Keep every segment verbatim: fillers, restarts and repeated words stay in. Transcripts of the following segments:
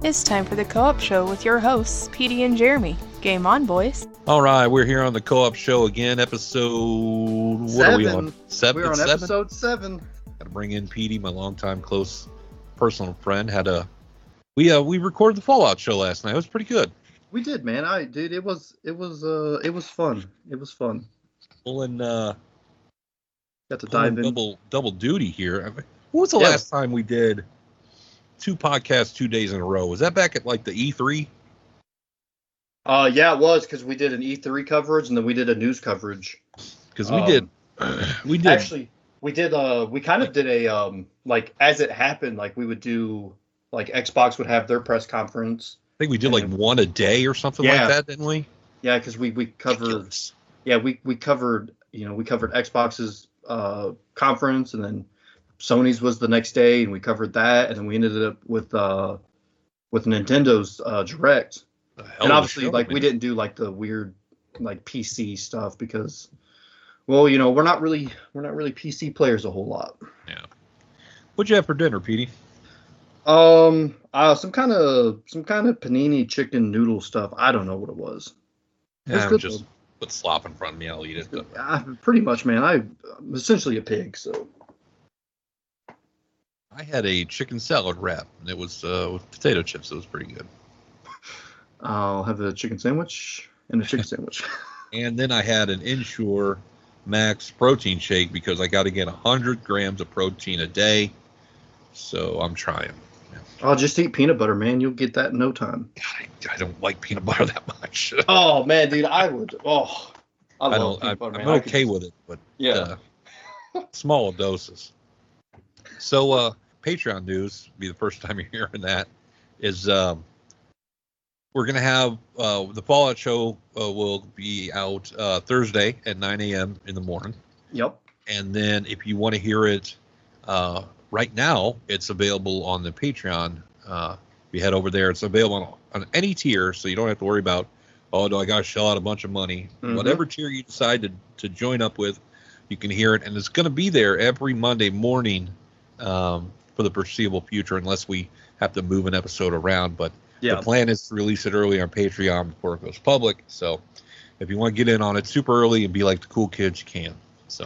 It's time for the Co-op Show with your hosts, Petey and Jeremy. Game on, boys. All right, we're here on the Co-op Show again, episode... What seven. are we on? Seven? We're on seven? episode seven. Got to bring in Petey, my longtime close personal friend. Had a... We uh we recorded the Fallout show last night. It was pretty good. We did, man. I dude, it was it was uh it was fun. It was fun. Pulling uh Got to pulling dive in. double double duty here. I mean, when was the Yeah. last time we did two podcasts two days in a row? Was that back at like the E three? Uh yeah, it was because we did an E three coverage and then we did a news coverage. Because we Um, did we did Actually, we did uh we kind of did a um like as it happened, like we would do like Xbox would have their press conference. I think we did like and- one a day or something Yeah. like that, didn't we? Yeah, because we we covered Ridiculous. yeah we we covered you know we covered Xbox's uh conference and then Sony's was the next day and we covered that and then we ended up with uh with Nintendo's uh direct. The hell And of a obviously show, like we man. didn't do like the weird like P C stuff because well you know we're not really we're not really P C players a whole lot. Yeah. What'd you have for dinner, Petey? Um uh some kind of some kind of panini chicken noodle stuff. I don't know what it was. It was Yeah, good, just though. put slop in front of me. I'll eat it. Uh, pretty much, man. I, I'm essentially a pig, so I had a chicken salad wrap, and it was uh, with potato chips. It was pretty good. I'll have a chicken sandwich and a chicken sandwich. And then I had an Ensure Max protein shake because I got to get one hundred grams of protein a day. So I'm trying. I'll just eat peanut butter, man. You'll get that in no time. God, I, I don't like peanut butter that much. Oh man, dude, I would. Oh, I, I love don't. I, peanut butter, I'm man. I could okay just- with it, but Yeah. uh, small doses. So uh, Patreon news, be the first time you're hearing that, is um, we're gonna have uh, the Fallout show uh, will be out uh, Thursday at nine a.m. in the morning, Yep. and then if you want to hear it uh, right now, it's available on the Patreon. Uh, if you head over there, it's available on, on any tier, so you don't have to worry about, oh, do I got to shell out a bunch of money? Mhm. Whatever tier you decide to, to join up with, you can hear it, and it's going to be there every Monday morning um, for the foreseeable future, unless we have to move an episode around. But Yeah. the plan is to release it early on Patreon before it goes public. So if you want to get in on it super early and be like the cool kids, you can. So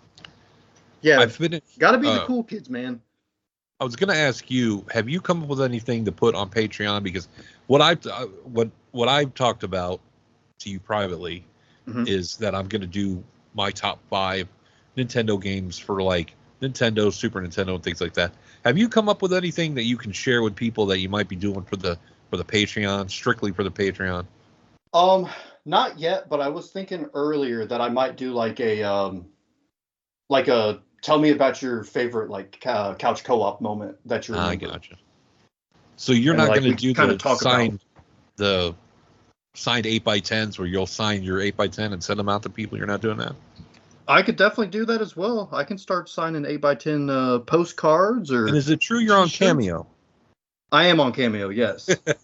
Yeah. I've been. Got to be the uh, cool kids, man. I was going to ask you, have you come up with anything to put on Patreon? Because what I've uh, what what I've talked about to you privately Mhm. is that I'm going to do my top five Nintendo games for like Nintendo, Super Nintendo, and things like that. Have you come up with anything that you can share with people that you might be doing for the for the Patreon, strictly for the Patreon? Um, not yet, but I was thinking earlier that I might do like a um, like a tell me about your favorite like uh, couch co-op moment that you I remember. gotcha. So you're And, not like, going we to do kinda the talk about- signed the signed eight by tens where you'll sign your eight by ten and send them out to people. You're not doing that. I could definitely do that as well. I can start signing eight by ten uh, postcards or And is it true you're on Sure. Cameo? I am on Cameo, yes.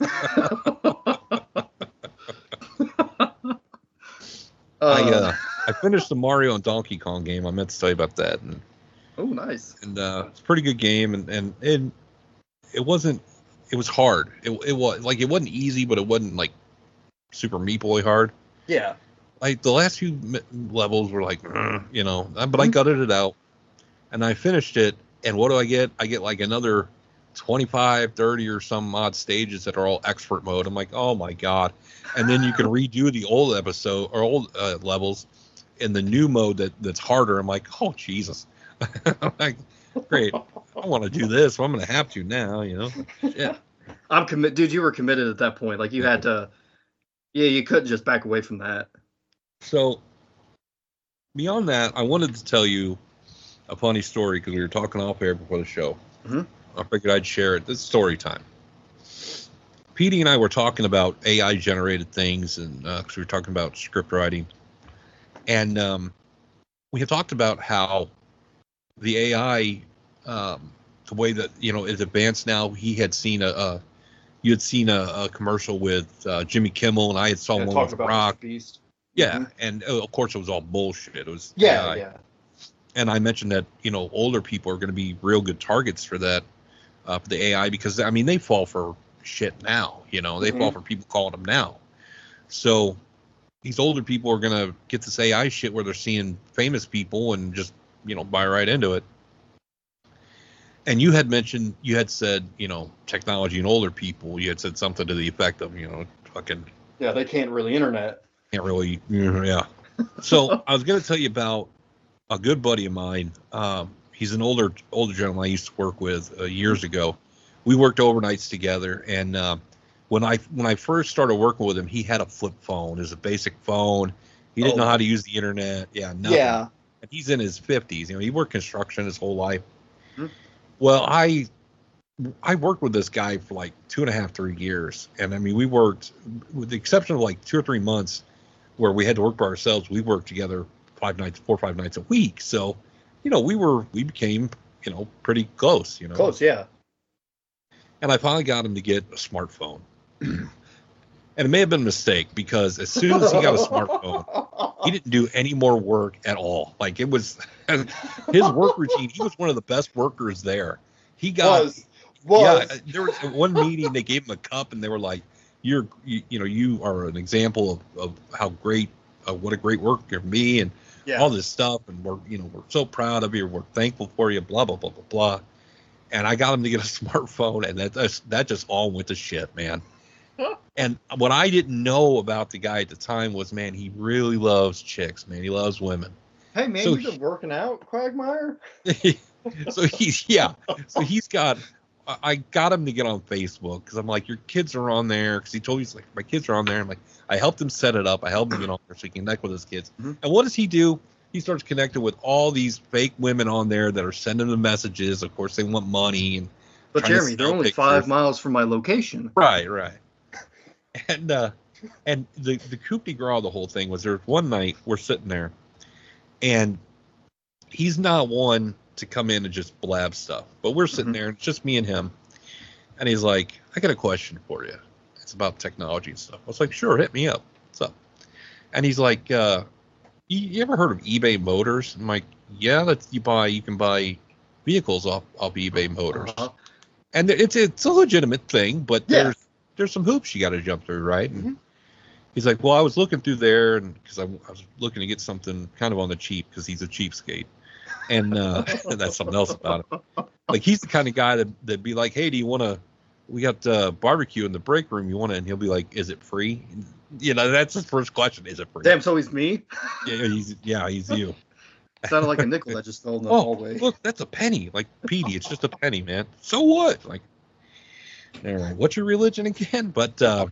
I uh, I finished the Mario and Donkey Kong game. I meant to tell you about that, and oh, nice. and uh, it's a pretty good game, and and it it wasn't it was hard. It it was like it wasn't easy, but it wasn't like super Meat Boy hard. Yeah. Like the last few m- levels were like, "Ugh," you know, but I Mhm. gutted it out, and I finished it. And what do I get? I get like another twenty-five, thirty or some odd stages that are all expert mode. I'm like, oh my god! And then you can redo the old episode or old uh, levels in the new mode that that's harder. I'm like, oh Jesus! I'm like, great. I want to do this. Well, I'm going to have to now. You know, yeah. I'm commit, dude. You were committed at that point. Like you had to. Yeah, you couldn't just back away from that. So beyond that, I wanted to tell you a funny story because we were talking off air before the show. Mhm. I figured I'd share it. This is story time. Petey and I were talking about A I generated things, and because we were talking about script writing, and um, we had talked about how the A I, um, the way that you know is advanced now. He had seen a, a you had seen a, a commercial with uh, Jimmy Kimmel, and I had saw Yeah, one talk with about Rock. Beast. Yeah, Mhm. and uh, of course it was all bullshit. It was Yeah, A I. yeah. And I mentioned that you know older people are going to be real good targets for that, uh, for the A I because I mean they fall for shit now. You know, they Mhm. fall for people calling them now. So these older people are gonna get this A I shit where they're seeing famous people and just, you know, buy right into it. And you had mentioned, you had said, you know, technology and older people. You had said something to the effect of, you know, fucking Yeah, they can't really internet. can't really, yeah. So I was gonna tell you about a good buddy of mine. Um, he's an older older gentleman I used to work with uh, years ago. We worked overnights together, and uh, when I when I first started working with him, he had a flip phone. It was a basic phone. He didn't Oh. know how to use the internet. Yeah, nothing. Yeah. And he's in his fifties. You know, he worked construction his whole life. Hmm. Well, I I worked with this guy for like two and a half, three years, and I mean, we worked, with the exception of like two or three months where we had to work by ourselves. We worked together five nights, four or five nights a week. So, you know, we were we became, you know, pretty close. You know, Close, yeah. and I finally got him to get a smartphone. And it may have been a mistake because as soon as he got a smartphone, he didn't do any more work at all. Like it was his work routine. He was one of the best workers there. He got, was was yeah, there was one meeting, they gave him a cup and they were like, you're, you, you know, you are an example of, of how great, uh, what a great worker you be and yeah. all this stuff. And we're, you know, we're so proud of you. We're thankful for you, blah, blah, blah, blah, blah. And I got him to get a smartphone and that, that's, that just all went to shit, man. And what I didn't know about the guy at the time was, man, he really loves chicks, man. He loves women. Hey man, so you've he- been working out, Quagmire? So he's, yeah. So he's got, I- I got him to get on Facebook because I'm like, your kids are on there. Because he told me, he's like, my kids are on there. I'm like, I helped him set it up. I helped him get on there so he can connect with his kids. Mhm. And what does he do? He starts connecting with all these fake women on there that are sending him messages. Of course, they want money. And But trying to Jeremy, they're sell only pictures. five miles from my location. Right, right. And uh, and the the coup de grace of the whole thing was there was one night we're sitting there, and he's not one to come in and just blab stuff, but we're sitting Mhm. there, it's just me and him, and he's like, I got a question for you. It's about technology and stuff. I was like, sure, hit me up. What's up? And he's like, uh, you, you ever heard of eBay Motors? I'm like, yeah, that's you buy you can buy vehicles off off eBay Motors. Uh-huh. And it's it's a legitimate thing, but Yeah. there's there's some hoops you got to jump through, right? And Mhm. he's like, well, I was looking through there, and because I, I was looking to get something kind of on the cheap because he's a cheapskate, and uh, that's something else about it. Like he's the kind of guy that that'd be like, hey, do you want to? We got uh, barbecue in the break room. You want to? And he'll be like, is it free? And, you know, that's his first question. Is it free? Damn, so he's me? Yeah, he's yeah, he's you. Sounded like a nickel that just fell in the Oh, hallway. look, that's a penny. Like, Petey, it's just a penny, man. So what? Like, all right, what's your religion again? But uh,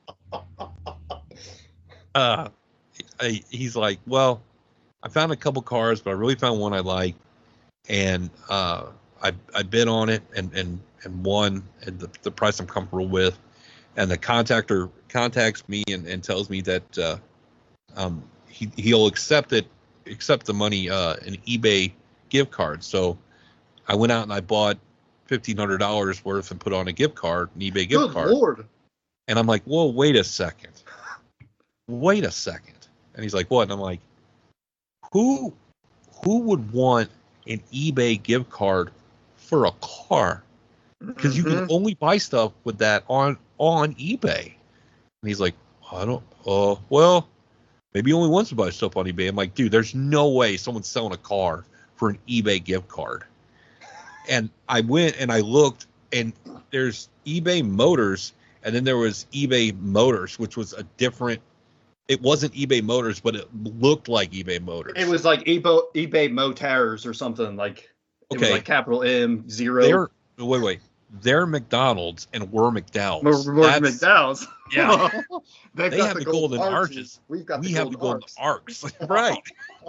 uh, I, he's like, well, I found a couple cars, but I really found one I like, and uh, I I bid on it and and and won at the, the price I'm comfortable with, and the contactor contacts me and, and tells me that uh, um he he'll accept it accept the money uh an eBay gift card. So I went out and I bought fifteen hundred dollars worth and put on a gift card, an eBay gift Good card. Lord. And I'm like, whoa, wait a second. Wait a second. And he's like, what? And I'm like, who who would want an eBay gift card for a car? Because you can Mhm. only buy stuff with that on on eBay. And he's like, I don't uh well, maybe he only wants to buy stuff on eBay. I'm like, dude, there's no way someone's selling a car for an eBay gift card. And I went and I looked, and there's eBay Motors, and then there was eBay Motors, which was a different. It wasn't eBay Motors, but it looked like eBay Motors. It was like eBay, eBay Motors or something like. It was Okay. like capital M zero. They're wait wait. They're McDonald's and we're McDowell's. More, more That's- McDowell's. Yeah. They've They got have the the golden golden arches. We've got we the have golden the golden arcs. arcs, right?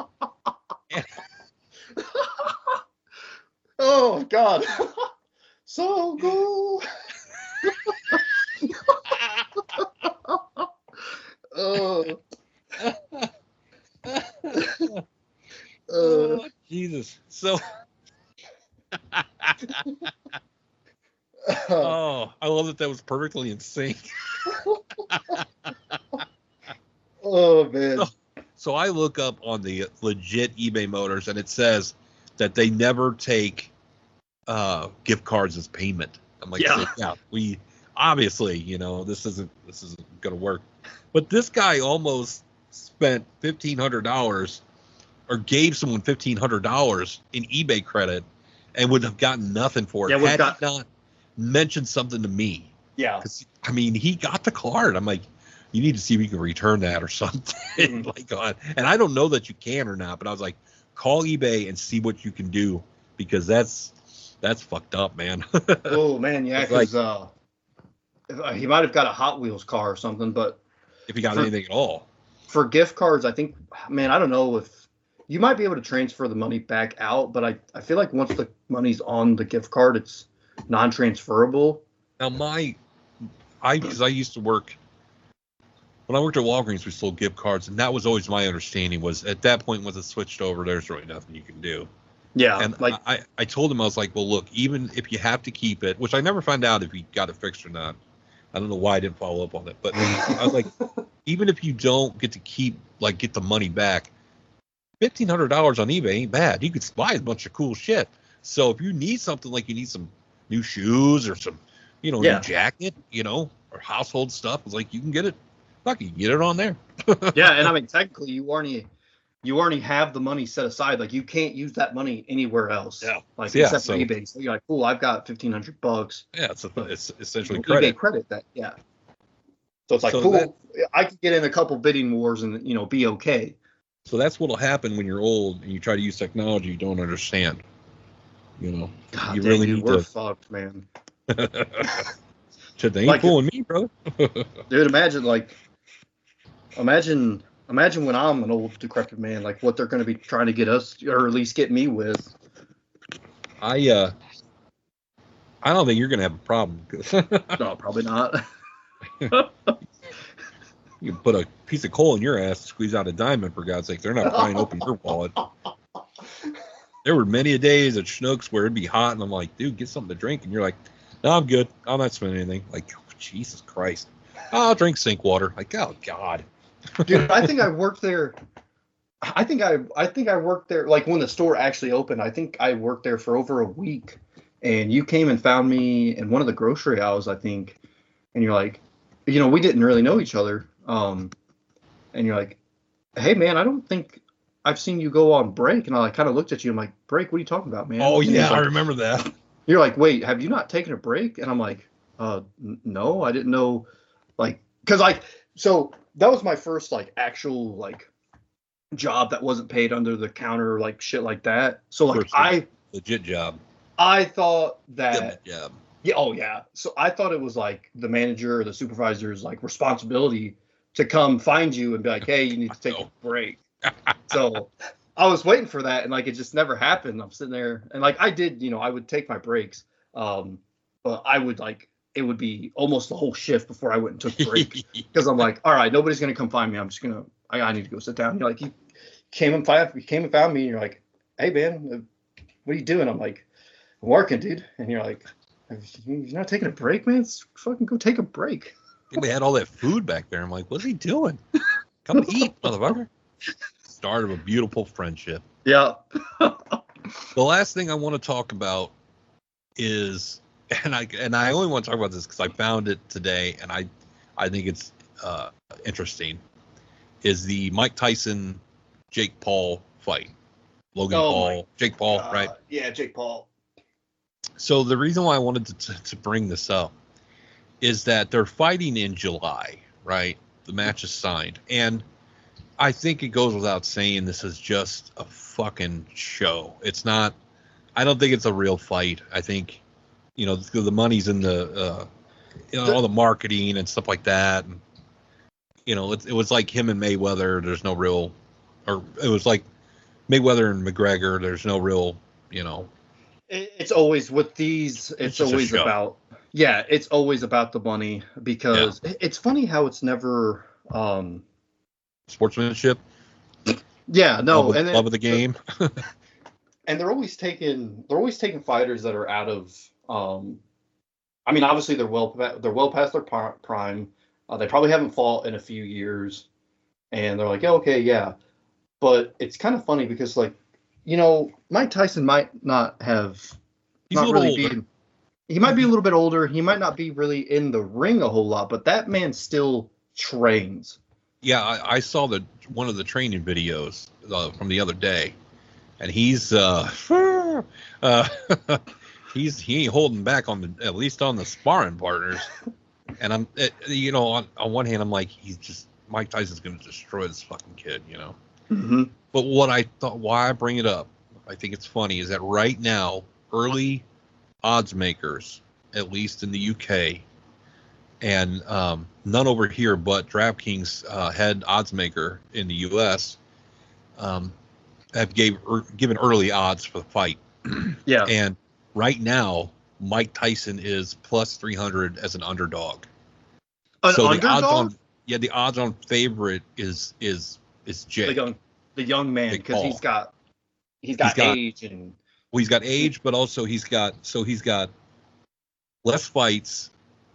Oh God. So cool. Oh. Uh, Oh, Jesus. So, oh, I love that that was perfectly in sync. oh man. So I look up on the legit eBay Motors, and it says that they never take uh, gift cards as payment. I'm like, Yeah. yeah, we. obviously, you know, this isn't this isn't gonna work. But this guy almost spent fifteen hundred dollars or gave someone fifteen hundred dollars in eBay credit and would have gotten nothing for it Yeah, had got, he not mentioned something to me. Yeah. I mean, he got the card. I'm like, you need to see if you can return that or something. Mm-hmm. Like, uh, and I don't know that you can or not, but I was like, call eBay and see what you can do, because that's that's fucked up, man. Oh man, yeah, because like, uh, he might have got a Hot Wheels car or something, but if he got for, anything at all. For gift cards, I think, man, I don't know if you might be able to transfer the money back out, but I, I feel like once the money's on the gift card, it's non-transferable. Now my, I because I used to work, when I worked at Walgreens, we sold gift cards, and that was always my understanding was at that point once it switched over, there's really nothing you can do. Yeah, and like I, I told him, I was like, well, look, even if you have to keep it, which I never found out if he got it fixed or not. I don't know why I didn't follow up on it, but I was like, even if you don't get to keep, like, get the money back, fifteen hundred dollars on eBay ain't bad. You could buy a bunch of cool shit. So if you need something, like you need some new shoes or some, you know, yeah. new jacket, you know, or household stuff, it's like you can get it. Fuck, you can get it on there. Yeah, and I mean, technically, you already you already have the money set aside. Like, you can't use that money anywhere else. Yeah. Like, yeah, except so, for eBay. So you're like, cool, I've got fifteen hundred bucks. Yeah, it's, a, it's essentially eBay credit. credit that, yeah. So it's like, so cool, that, I could get in a couple bidding wars and, you know, be okay. So that's what'll happen when you're old and you try to use technology you don't understand. You know, God, you dang, really dude, need we're to. fucked, man. Shit, they ain't like, fooling me, brother. Dude, imagine like, imagine, imagine when I'm an old decrepit man, like what they're going to be trying to get us, or at least get me with. I uh, I don't think you're gonna have a problem. No, probably not. You can put a piece of coal in your ass, squeeze out a diamond, for God's sake. They're not prying open your wallet. There were many a days at Schnucks where it'd be hot, and I'm like, dude, get something to drink. And you're like, no, I'm good. I'm not spending anything. Like, oh, Jesus Christ. I'll drink sink water. Like, oh, God. Dude, I think I worked there. I think I I think I worked there, like, when the store actually opened. I think I worked there for over a week. And you came and found me in one of the grocery aisles, I think. And you're like, you know, we didn't really know each other. Um, and you're like, hey, man, I don't think I've seen you go on break. And I like kind of looked at you. I'm like, break? What are you talking about, man? Oh, yeah, like, I remember that. You're like, wait, have you not taken a break? And I'm like, uh, n- no, I didn't know. Like, because like, so that was my first like actual like job that wasn't paid under the counter, like shit like that. So like, First I legit job. I thought that. Legit job. Yeah, oh yeah. So I thought it was like the manager or the supervisor's like responsibility to come find you and be like, hey, you need to take a break. So I was waiting for that, and like it just never happened. I'm sitting there, and like I did, you know, I would take my breaks, um, but I would like it would be almost the whole shift before I went and took a break because I'm like, all right, nobody's gonna come find me. I'm just gonna, I, I need to go sit down. You're like, you came and find, you came and found me, and you're like, hey man, what are you doing? I'm like, I'm working, dude, and you're like, you're not taking a break, man? Let's fucking go take a break. We had all that food back there. I'm like, what's he doing? Come eat, motherfucker. Start of a beautiful friendship. Yeah. The last thing I want to talk about is, and I and I only want to talk about this because I found it today, and I I think it's uh, interesting, is the Mike Tyson Jake Paul fight. Logan oh Paul, my, Jake Paul, uh, right? Yeah, Jake Paul. So the reason why I wanted to, to, to bring this up is that they're fighting in July, right? The match is signed. And I think it goes without saying this is just a fucking show. It's not, I don't think it's a real fight. I think, you know, the, the money's in the, uh, you know, all the marketing and stuff like that. And, you know, it, it was like him and Mayweather. There's no real, or it was like Mayweather and McGregor. There's no real, you know. It's always with these, it's, it's always about, yeah, it's always about the money because yeah. It's funny how it's never, um, sportsmanship. Yeah, no, love, and then, love of the game. And they're always taking, they're always taking fighters that are out of, um, I mean, obviously they're well, they're well past their prime. Uh, they probably haven't fought in a few years, and they're like, yeah, okay, yeah, but it's kind of funny because like, you know, Mike Tyson might not have He's not a little really older. been. he might be a little bit older. He might not be really in the ring a whole lot, but that man still trains. Yeah, I, I saw the one of the training videos uh, from the other day, and he's uh, uh he's he ain't holding back on the at least on the sparring partners. And I'm it, you know on on one hand I'm like, he's just Mike Tyson's going to destroy this fucking kid, you know. Mm-hmm. But what I thought, why I bring it up, I think it's funny, is that right now early odds makers, at least in the U K, and um, none over here, but DraftKings uh, head odds maker in the U S um, have gave er, given early odds for the fight. Yeah. And right now, Mike Tyson is plus three hundred as an underdog. An so underdog? the odds on yeah, the odds on favorite is is is Jake. The young, the young man, Big because Paul. he's got he's got He's got- age and Well, he's got age, but also he's got so he's got less fights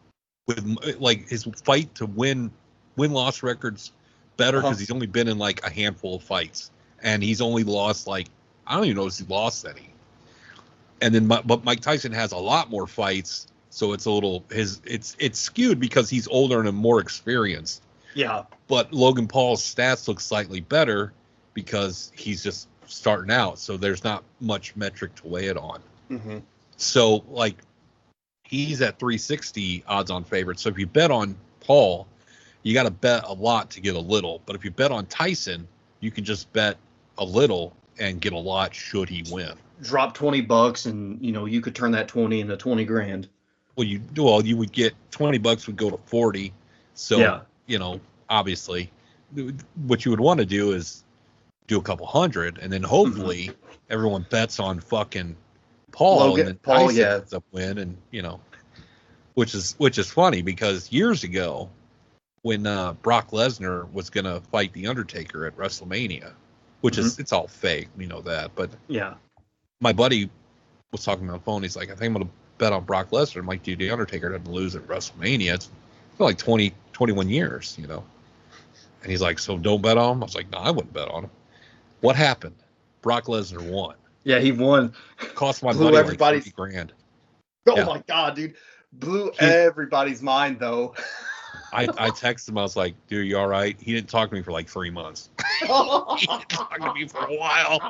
with like his fight to win win loss records better because Uh-huh. he's only been in like a handful of fights, and he's only lost like I don't even know if he lost any. And then Mi- but Mike Tyson has a lot more fights, so it's a little his it's it's skewed because he's older and more experienced. yeah. But Logan Paul's stats look slightly better because he's just starting out, so there's not much metric to weigh it on. Mm-hmm. So like he's at three sixty odds on favorite. So if you bet on Paul, you got to bet a lot to get a little. But if you bet on Tyson, you can just bet a little and get a lot should he win. Drop twenty bucks, and you know you could turn that twenty into twenty grand. Well, you well you would get twenty bucks would go to forty. So Yeah. you know obviously what you would want to do is do a couple hundred, and then hopefully everyone bets on fucking Paul, Logan- and then Paul, Tyson yeah. ends up win, and you know, which is which is funny because years ago, when uh, Brock Lesnar was gonna fight the Undertaker at WrestleMania, which is it's all fake, we know that, but Yeah. my buddy was talking on the phone. He's like, I think I'm gonna bet on Brock Lesnar. I'm like, dude, the Undertaker doesn't lose at WrestleMania. It's for like twenty, twenty-one years, you know. And he's like, so don't bet on him. I was like, no, I wouldn't bet on him. What happened? Brock Lesnar won. Yeah, he won. Cost my Blew buddy like everybody's- fifty grand. Oh Yeah. my god, dude. Blew He- everybody's mind though. I, I texted him. I was like, dude, you all right? He didn't talk to me for like three months. He didn't talk to me for a while.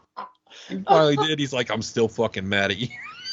He finally did. He's like, I'm still fucking mad at you.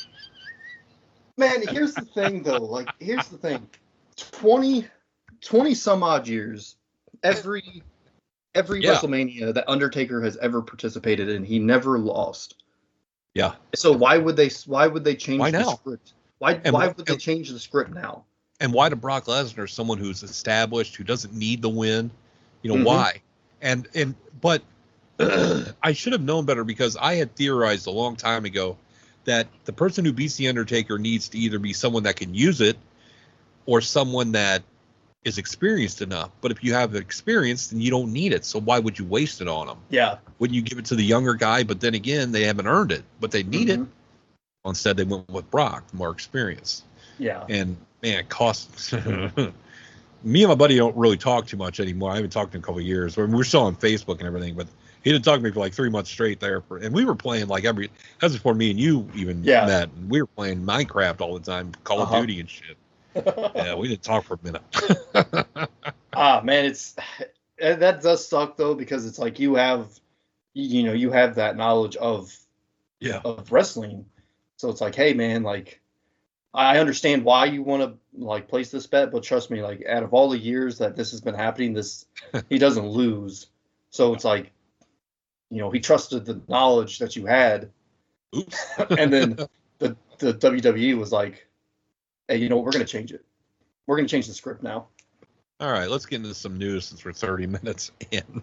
Man, here's the thing though. Like, here's the thing. twenty, twenty some odd years, every every Yeah. WrestleMania that Undertaker has ever participated in, he never lost. Yeah. So why would they why would they change Why the now? script? Why And why wh- would they and- change the script now? And why to Brock Lesnar, someone who's established, who doesn't need the win? You know, Mhm. why? And and but I should have known better because I had theorized a long time ago that the person who beats the Undertaker needs to either be someone that can use it or someone that is experienced enough. But if you have experience, then you don't need it. So why would you waste it on them? Yeah. Wouldn't you give it to the younger guy? But then again, they haven't earned it, but they need it. Mhm. Instead, they went with Brock, more experience. Yeah. And man, it costs. Me and my buddy don't really talk too much anymore. I haven't talked to him in a couple of years. We're we're still on Facebook and everything, but he didn't talk to me for like three months straight there. For, and we were playing like every. That was before me and you even Yeah. met. And we were playing Minecraft all the time, Call Uh-huh. of Duty and shit. Yeah, we didn't talk for a minute. Ah, man, it's that does suck though, because it's like you have, you know, you have that knowledge of Yeah. of wrestling, so it's like, hey, man, like I understand why you want to like place this bet, but trust me, like out of all the years that this has been happening, this he doesn't lose, so it's like, you know, he trusted the knowledge that you had, Oops. and then the the W W E was like, hey, you know, we're gonna change it, we're gonna change the script now. All right, let's get into some news since we're thirty minutes in.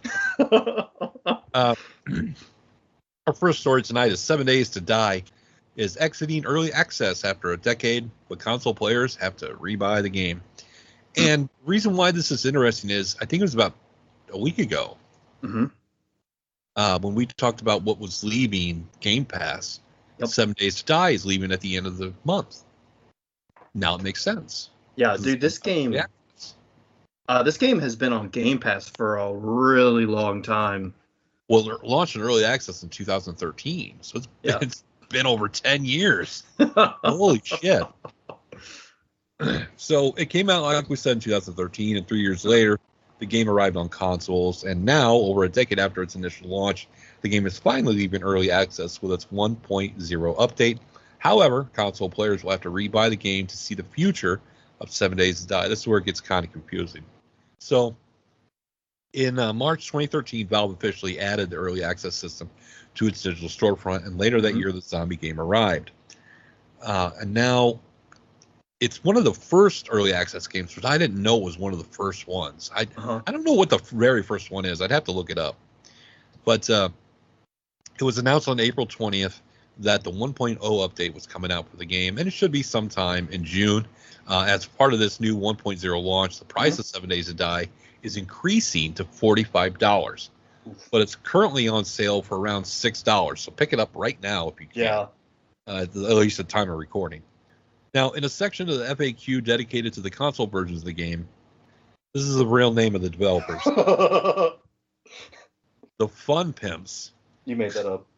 Uh, our first story tonight is Seven Days to Die is exiting early access after a decade, but console players have to rebuy the game. And reason why this is interesting is I think it was about a week ago hmm uh, when we talked about what was leaving Game Pass. Yep. Seven Days to Die is leaving at the end of the month. Now it makes sense. Yeah, dude, this game, Yeah. uh, this game has been on Game Pass for a really long time. Well, it launched in early access in two thousand thirteen, so it's Yeah. it's been over ten years. Holy shit. So it came out, like we said, in two thousand thirteen, and three years later, the game arrived on consoles. And now, over a decade after its initial launch, the game is finally leaving early access with its one point oh update. However, console players will have to rebuy the game to see the future of Seven Days to Die. This is where it gets kind of confusing. So, in uh, March twenty thirteen, Valve officially added the early access system to its digital storefront, and later that mm-hmm. year, the zombie game arrived. Uh, and now, it's one of the first early access games, which I didn't know was one of the first ones. I uh-huh. I don't know what the very first one is. I'd have to look it up. But uh, it was announced on April twentieth that the one point oh update was coming out for the game, and it should be sometime in June. Uh, as part of this new one point oh launch, the price mm-hmm. of Seven Days to Die is increasing to forty-five dollars. But it's currently on sale for around six dollars. So pick it up right now if you can. Yeah. Uh, at least at the time of recording. Now, in a section of the F A Q dedicated to the console versions of the game, this is the real name of the developers. The Fun Pimps. You made that up.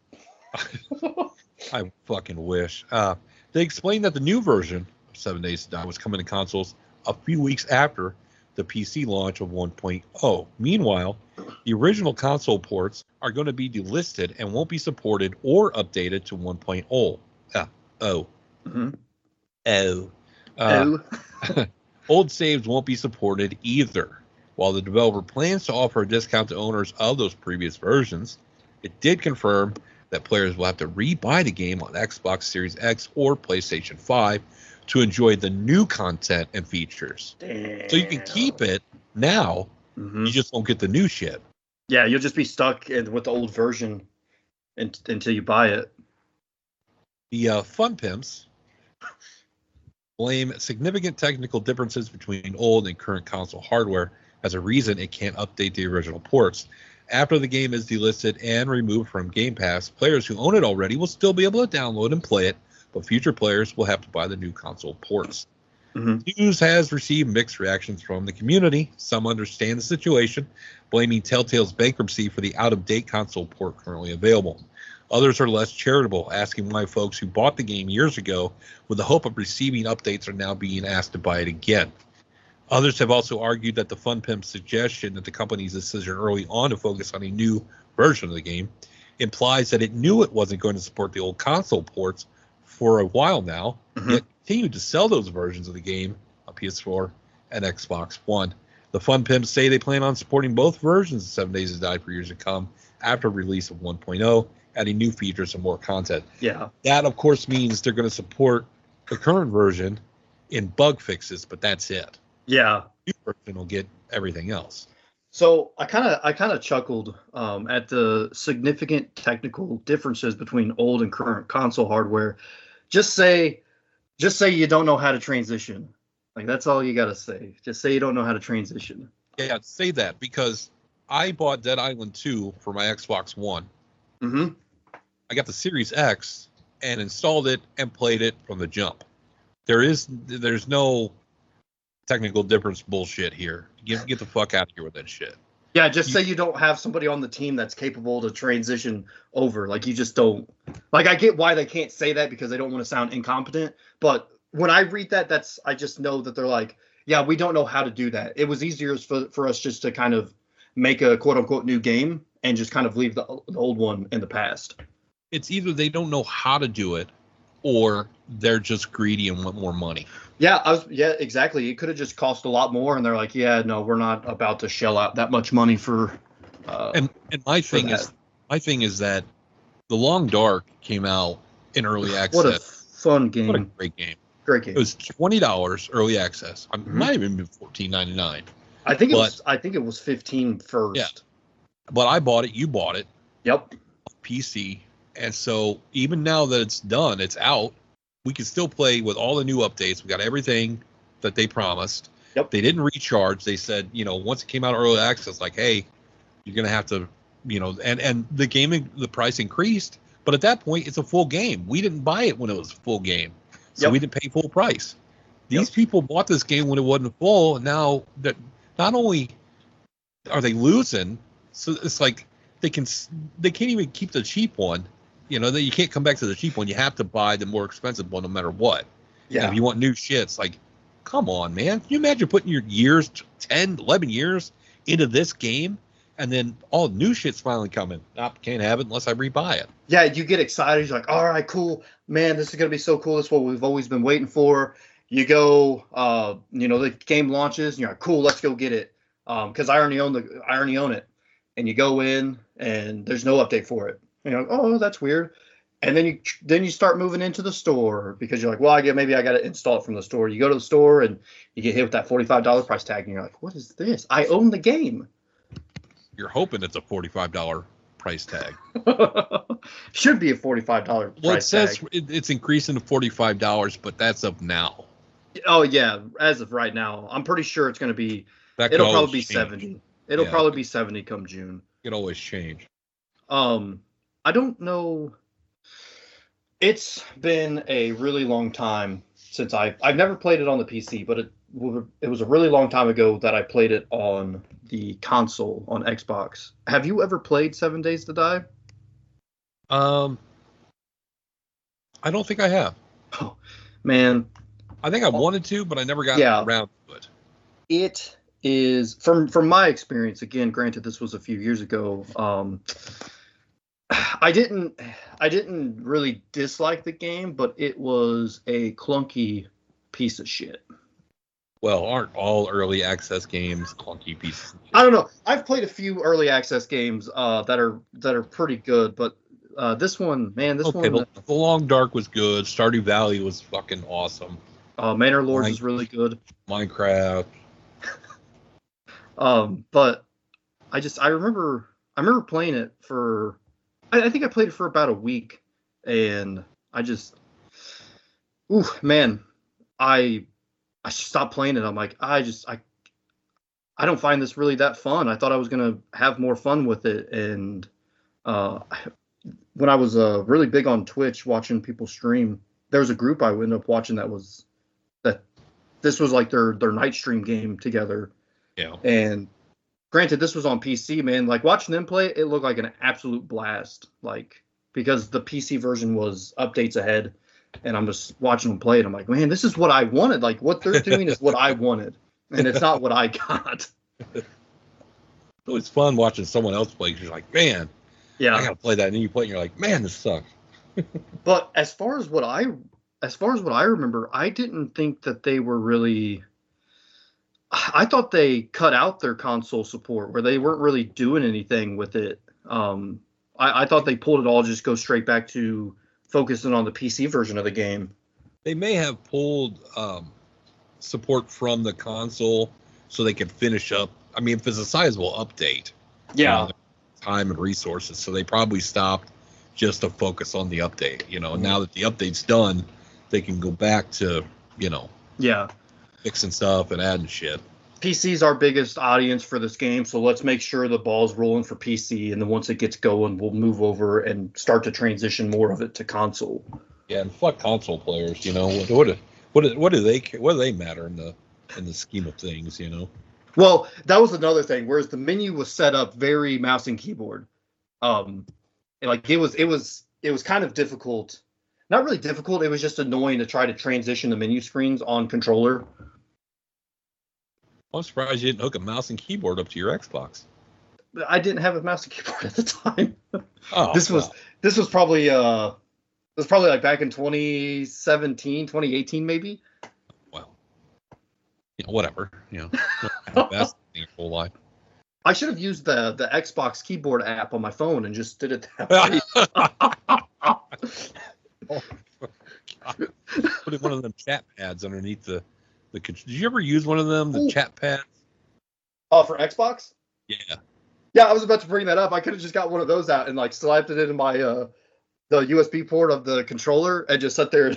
I fucking wish. Uh, they explained that the new version of Seven Days to Die was coming to consoles a few weeks after the P C launch of one point oh. Meanwhile, the original console ports are going to be delisted and won't be supported or updated to one point oh. Uh, oh. Mm-hmm. Oh. Uh, oh. Old saves won't be supported either. While the developer plans to offer a discount to owners of those previous versions, it did confirm that players will have to rebuy the game on Xbox Series X or PlayStation five to enjoy the new content and features. Damn. So you can keep it now, mm-hmm. you just won't get the new shit. Yeah, you'll just be stuck in, with the old version in, until you buy it. The uh, Fun Pimps blame significant technical differences between old and current console hardware as a reason it can't update the original ports. After the game is delisted and removed from Game Pass, players who own it already will still be able to download and play it, but future players will have to buy the new console ports. Mm-hmm. News has received mixed reactions from the community. Some understand the situation, blaming Telltale's bankruptcy for the out-of-date console port currently available. Others are less charitable, asking why folks who bought the game years ago with the hope of receiving updates are now being asked to buy it again. Others have also argued that the Fun Pimp's suggestion that the company's decision early on to focus on a new version of the game implies that it knew it wasn't going to support the old console ports for a while now, mm-hmm. yet continued to sell those versions of the game on P S four and Xbox One. The Fun Pimps say they plan on supporting both versions of Seven Days to Die for years to come after release of one point oh, adding new features and more content. Yeah. That, of course, means they're going to support the current version in bug fixes, but that's it. Yeah. The new version will get everything else. So I kind of I kind of chuckled um, at the significant technical differences between old and current console hardware. Just say, just say you don't know how to transition. Like, that's all you got to say. Just say you don't know how to transition. Yeah, say that, because I bought Dead Island two for my Xbox One. Mm-hmm. I got the Series X and installed it and played it from the jump. There is, there's no technical difference bullshit here. Get get the fuck out of here with that shit. Yeah, just you, say you don't have somebody on the team that's capable to transition over. Like, you just don't. Like, I get why they can't say that because they don't want to sound incompetent. But when I read that, that's I just know that they're like, yeah, we don't know how to do that. It was easier for, for us just to kind of make a quote unquote new game and just kind of leave the, the old one in the past. It's either they don't know how to do it or they're just greedy and want more money. Yeah, I was. Yeah, exactly. It could have just cost a lot more, and they're like, "Yeah, no, we're not about to shell out that much money for." Uh, and and my thing that. is, my thing is that The Long Dark came out in early access. What a fun game! What a great game! Great game. It was twenty dollars early access. I mm-hmm. might have even been fourteen ninety nine. I think it but, was. I think it was fifteen first. Yeah, but I bought it. You bought it. Yep. P C, and so even now that it's done, it's out. We can still play with all the new updates. We got everything that they promised. Yep. They didn't recharge. They said, you know, once it came out early access, like, hey, you're going to have to, you know, and, and the game, the price increased. But at that point, it's a full game. We didn't buy it when it was a full game. So yep. we didn't pay full price. These yep. people bought this game when it wasn't full. And now that not only are they losing, so it's like they can, they can't even keep the cheap one You know, that you can't come back to the cheap one. You have to buy the more expensive one no matter what. Yeah. And if you want new shit, it's like, come on, man. Can you imagine putting your years, ten, eleven years into this game, and then all new shit's finally coming? Nope, can't have it unless I rebuy it. Yeah, you get excited. You're like, all right, cool. Man, this is going to be so cool. This is what we've always been waiting for. You go, uh, you know, the game launches, and you're like, cool, let's go get it. Because um, I already own the, I already own it. And you go in, and there's no update for it. And you're like, oh, that's weird. And then you then you start moving into the store because you're like, well, I get maybe I got to install it from the store. You go to the store and you get hit with that forty-five dollars price tag, and you're like, what is this? I own the game. You're hoping it's a forty-five dollars price tag. Should be a forty-five dollars price well, it says tag. It, it's increasing to forty-five dollars, but that's of now. Oh yeah, as of right now, I'm pretty sure it's going to be. That could it'll probably always be change. seventy. It'll Yeah. probably be seventy come June. It could always change. Um, I don't know. It's been a really long time since I I've never played it on the P C, but it it was a really long time ago that I played it on the console on Xbox. Have you ever played Seven Days to Die? Um, I don't think I have. Oh, man, I think I wanted to, but I never got Yeah. around to it. it is from from my experience. Again, granted, this was a few years ago. Um, I didn't I didn't really dislike the game, but it was a clunky piece of shit. Well, aren't all early access games clunky pieces? I don't know. I've played a few early access games uh, that are that are pretty good, but uh, this one, man, this Okay, one, the, the Long Dark was good. Stardew Valley was fucking awesome. uh, Manor Lords Mine- is really good. Minecraft. Um, but I just I remember I remember playing it for I, I think I played it for about a week, and I just, ooh man, I I stopped playing it. I'm like I just I I don't find this really that fun. I thought I was gonna have more fun with it, and uh, when I was uh, really big on Twitch watching people stream, there was a group I ended up watching that was that this was like their their night stream game together. Yeah. And granted, this was on P C, man. Like watching them play, it looked like an absolute blast. Like because the P C version was updates ahead, and I'm just watching them play it. I'm like, man, this is what I wanted. Like what they're doing is what I wanted, and it's not what I got. It was fun watching someone else play. 'Cause you're like, man, Yeah. I gotta play that. And then you play, and you're like, man, this sucks. But as far as what I, as far as what I remember, I didn't think that they were really. I thought they cut out their console support where they weren't really doing anything with it. Um, I, I thought they pulled it all, just go straight back to focusing on the P C version of the game. They may have pulled um, support from the console so they could finish up. I mean, if it's a sizable update, you know, time and resources, so they probably stopped just to focus on the update. You know, now that the update's done, they can go back to, you know, Yeah. fixing stuff and adding shit. P C's our biggest audience for this game, so let's make sure the ball's rolling for P C, and then once it gets going, we'll move over and start to transition more of it to console. Yeah, and fuck console players. You know, what what what do, what do they care? What do they matter in the in the scheme of things? You know. Well, that was another thing. Whereas the menu was set up very mouse and keyboard, um, and like it was, it was, it was kind of difficult. Not really difficult. It was just annoying to try to transition the menu screens on controller. I'm surprised you didn't hook a mouse and keyboard up to your Xbox. I didn't have a mouse and keyboard at the time. Oh, this was wow. this was probably uh, it was probably like back in twenty seventeen, twenty eighteen maybe. Well, you know, whatever. You know, that's your whole life. I should have used the the Xbox keyboard app on my phone and just did it that way. Oh, God. Put one of them chat pads underneath the the. Did you ever use one of them? The Ooh. chat pads. Oh, for Xbox? Yeah. Yeah, I was about to bring that up. I could have just got one of those out and like slapped it into my uh the U S B port of the controller and just sat there.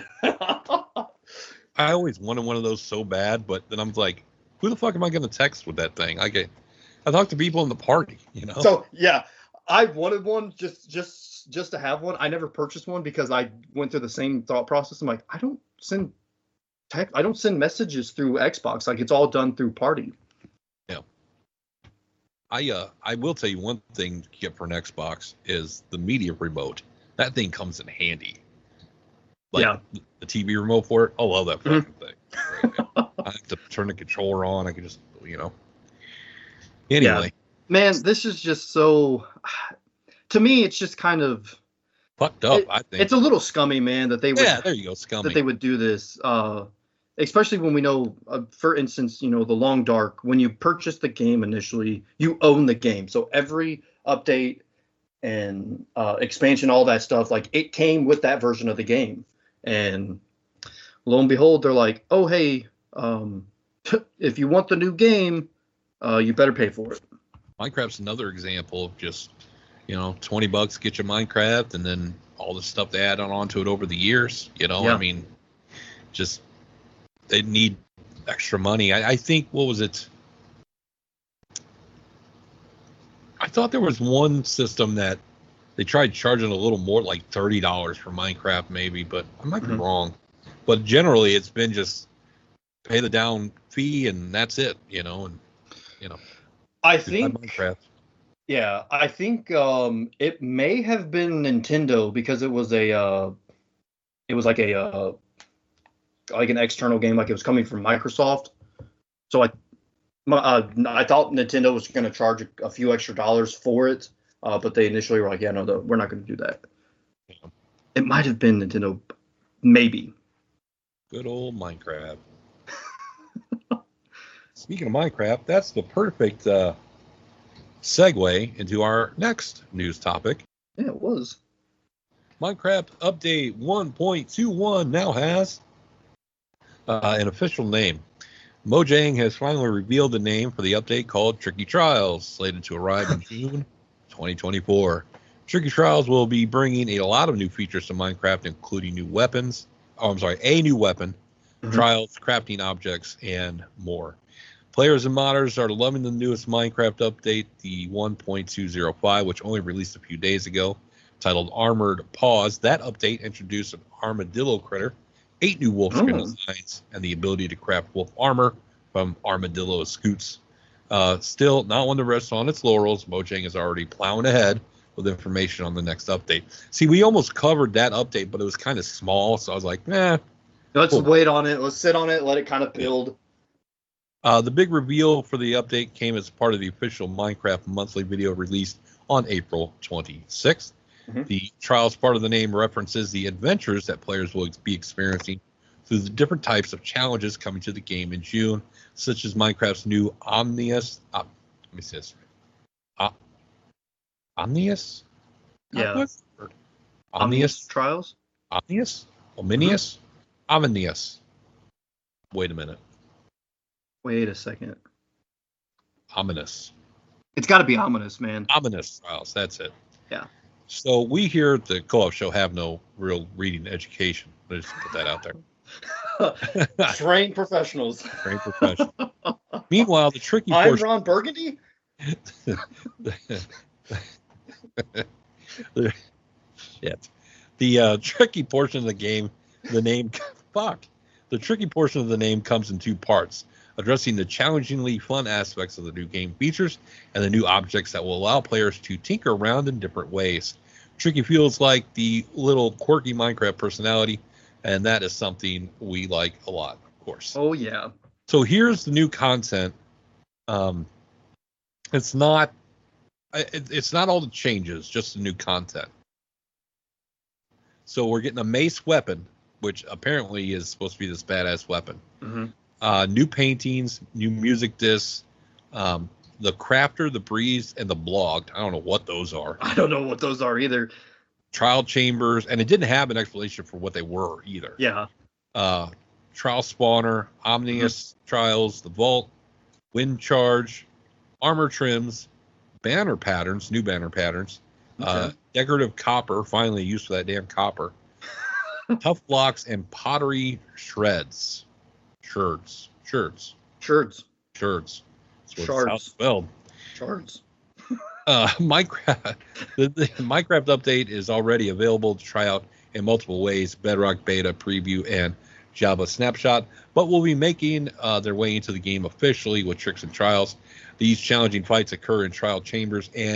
I always wanted one of those so bad, but then I'm like, who the fuck am I going to text with that thing? I get, I talk to people in the party, you know. So yeah, I wanted one just just just to have one. I never purchased one because I went through the same thought process. I'm like, I don't send text, I don't send messages through Xbox. Like it's all done through Party. Yeah. I uh I will tell you one thing to get for an Xbox is the media remote that thing comes in handy. Like Yeah. the T V remote for it. I love that fucking mm-hmm. thing. Right, I have to turn the controller on. I can just, you know. Anyway. Yeah. Man, this is just so, to me, it's just kind of fucked up, it, I think. It's a little scummy, man, that they would, yeah, there you go, scummy. that they would do this. Uh, especially when we know, uh, for instance, you know, the Long Dark, when you purchase the game initially, you own the game. So every update and uh, expansion, all that stuff, like it came with that version of the game. And lo and behold, they're like, oh, hey, um, if you want the new game, uh, you better pay for it. Minecraft's another example of just, you know, twenty bucks, get your Minecraft, and then all the stuff they add on to it over the years. You know, yeah. I mean, just they need extra money. I, I think, what was it? I thought there was one system that they tried charging a little more, like thirty dollars for Minecraft maybe, but I might be mm-hmm. wrong. But generally, it's been just pay the down fee and that's it, you know, and, you know. I think, Minecraft. yeah, I think um, it may have been Nintendo because it was a, uh, it was like a, uh, like an external game, like it was coming from Microsoft. So I, uh, I thought Nintendo was going to charge a, a few extra dollars for it, uh, but they initially were like, yeah, no, the, we're not going to do that. Yeah. It might have been Nintendo, maybe. Good old Minecraft. Speaking of Minecraft, that's the perfect uh, segue into our next news topic. Yeah, it was. Minecraft Update one point two one now has uh, an official name. Mojang has finally revealed the name for the update called Tricky Trials, slated to arrive in June twenty twenty-four. Tricky Trials will be bringing a lot of new features to Minecraft, including new weapons. Oh, I'm sorry, a new weapon, mm-hmm. trials, crafting objects, and more. Players and modders are loving the newest Minecraft update, the one point two oh five, which only released a few days ago, titled Armored Paws. That update introduced an armadillo critter, eight new wolf skin oh. designs, and the ability to craft wolf armor from armadillo scoots. Uh, still, not one to rest on its laurels. Mojang is already plowing ahead with information on the next update. See, we almost covered that update, but it was kind of small, so I was like, nah. Let's cool. wait on it. Let's sit on it, let it kind of build. Uh, the big reveal for the update came as part of the official Minecraft monthly video released on April twenty-sixth. Mm-hmm. The trials part of the name references the adventures that players will be experiencing through the different types of challenges coming to the game in June, such as Minecraft's new Omnius. Uh, let me see this. Uh, Omnius? Yeah. Omnius? Omnius trials? Omnius? Omnius? Mm-hmm. Omnius. Wait a minute. Wait a second. Ominous. It's got to be ominous, man. Ominous trials. That's it. Yeah. So we here at the Co-op Show have no real reading education. Let's put that out there. Trained professionals. Trained professionals. Meanwhile, the tricky I'm portion. Ron Burgundy. yeah. The uh, tricky portion of the game, the name. Fuck. The tricky portion of the name comes in two parts, addressing the challengingly fun aspects of the new game features and the new objects that will allow players to tinker around in different ways. Tricky feels like the little quirky Minecraft personality, and that is something we like a lot, of course. Oh, yeah. So here's the new content. Um, it's not it, it's not all the changes, just the new content. So we're getting a mace weapon, which apparently is supposed to be this badass weapon. Mm-hmm. Uh, new paintings, new music discs, um, the crafter, the breeze, and the blog. I don't know what those are. I don't know what those are either. Trial chambers, and it didn't have an explanation for what they were either. Yeah. Uh, trial spawner, Omnius mm-hmm. trials, the vault, wind charge, armor trims, banner patterns, new banner patterns, okay. uh, decorative copper, finally used for that damn copper. Tough blocks and pottery shreds. Sherds. Sherds. Sherds. Sherds. Shards. Spelled. Shards. uh, Minecraft. The, the Minecraft update is already available to try out in multiple ways: Bedrock Beta, Preview, and Java Snapshot. But will be making uh, their way into the game officially with tricks and trials. These challenging fights occur in trial chambers and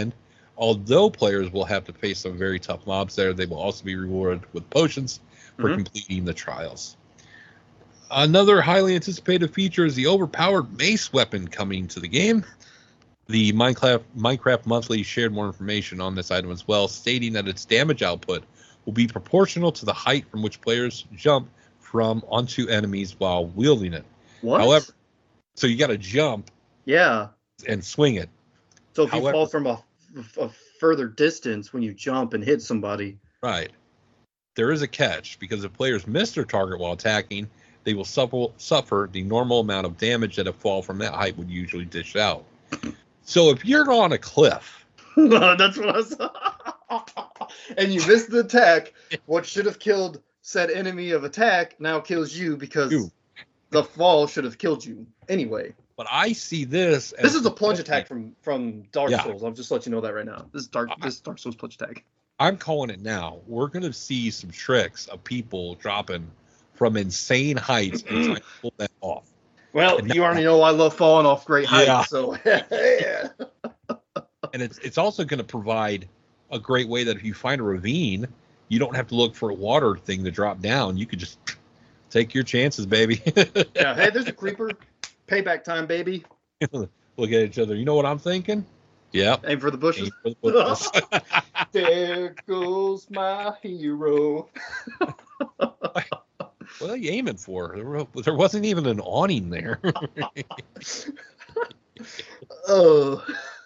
Although players will have to face some very tough mobs there, they will also be rewarded with potions for Mhm. completing the trials. Another highly anticipated feature is the overpowered mace weapon coming to the game. The Minecraft Minecraft Monthly shared more information on this item as well, stating that its damage output will be proportional to the height from which players jump from onto enemies while wielding it. What? However, so you got to jump Yeah. and swing it. So if you However- fall from a, a further distance when you jump and hit somebody. Right. There is a catch, because if players miss their target while attacking, they will suffer, suffer the normal amount of damage that a fall from that height would usually dish out. So if you're on a cliff, That's what I saw. And you missed the attack, what should have killed said enemy of attack now kills you because You. the fall should have killed you anyway. but I see this as This is a plunge attack from from Dark Yeah. Souls. I'll just let you know that right now. This is Dark this is Dark Souls plunge attack. I'm calling it now. We're going to see some tricks of people dropping from insane heights and trying to pull that off. Well, And you already know I love falling off great heights, Yeah. so yeah. And it's it's also going to provide a great way that if you find a ravine, you don't have to look for a water thing to drop down. You could just take your chances, baby. Yeah, hey, there's a creeper. Payback time, baby. Look at each other. You know what I'm thinking? Yep. Aim for the bushes. Aim for the bushes. There goes my hero. What are you aiming for? There wa- there wasn't even an awning there. Oh,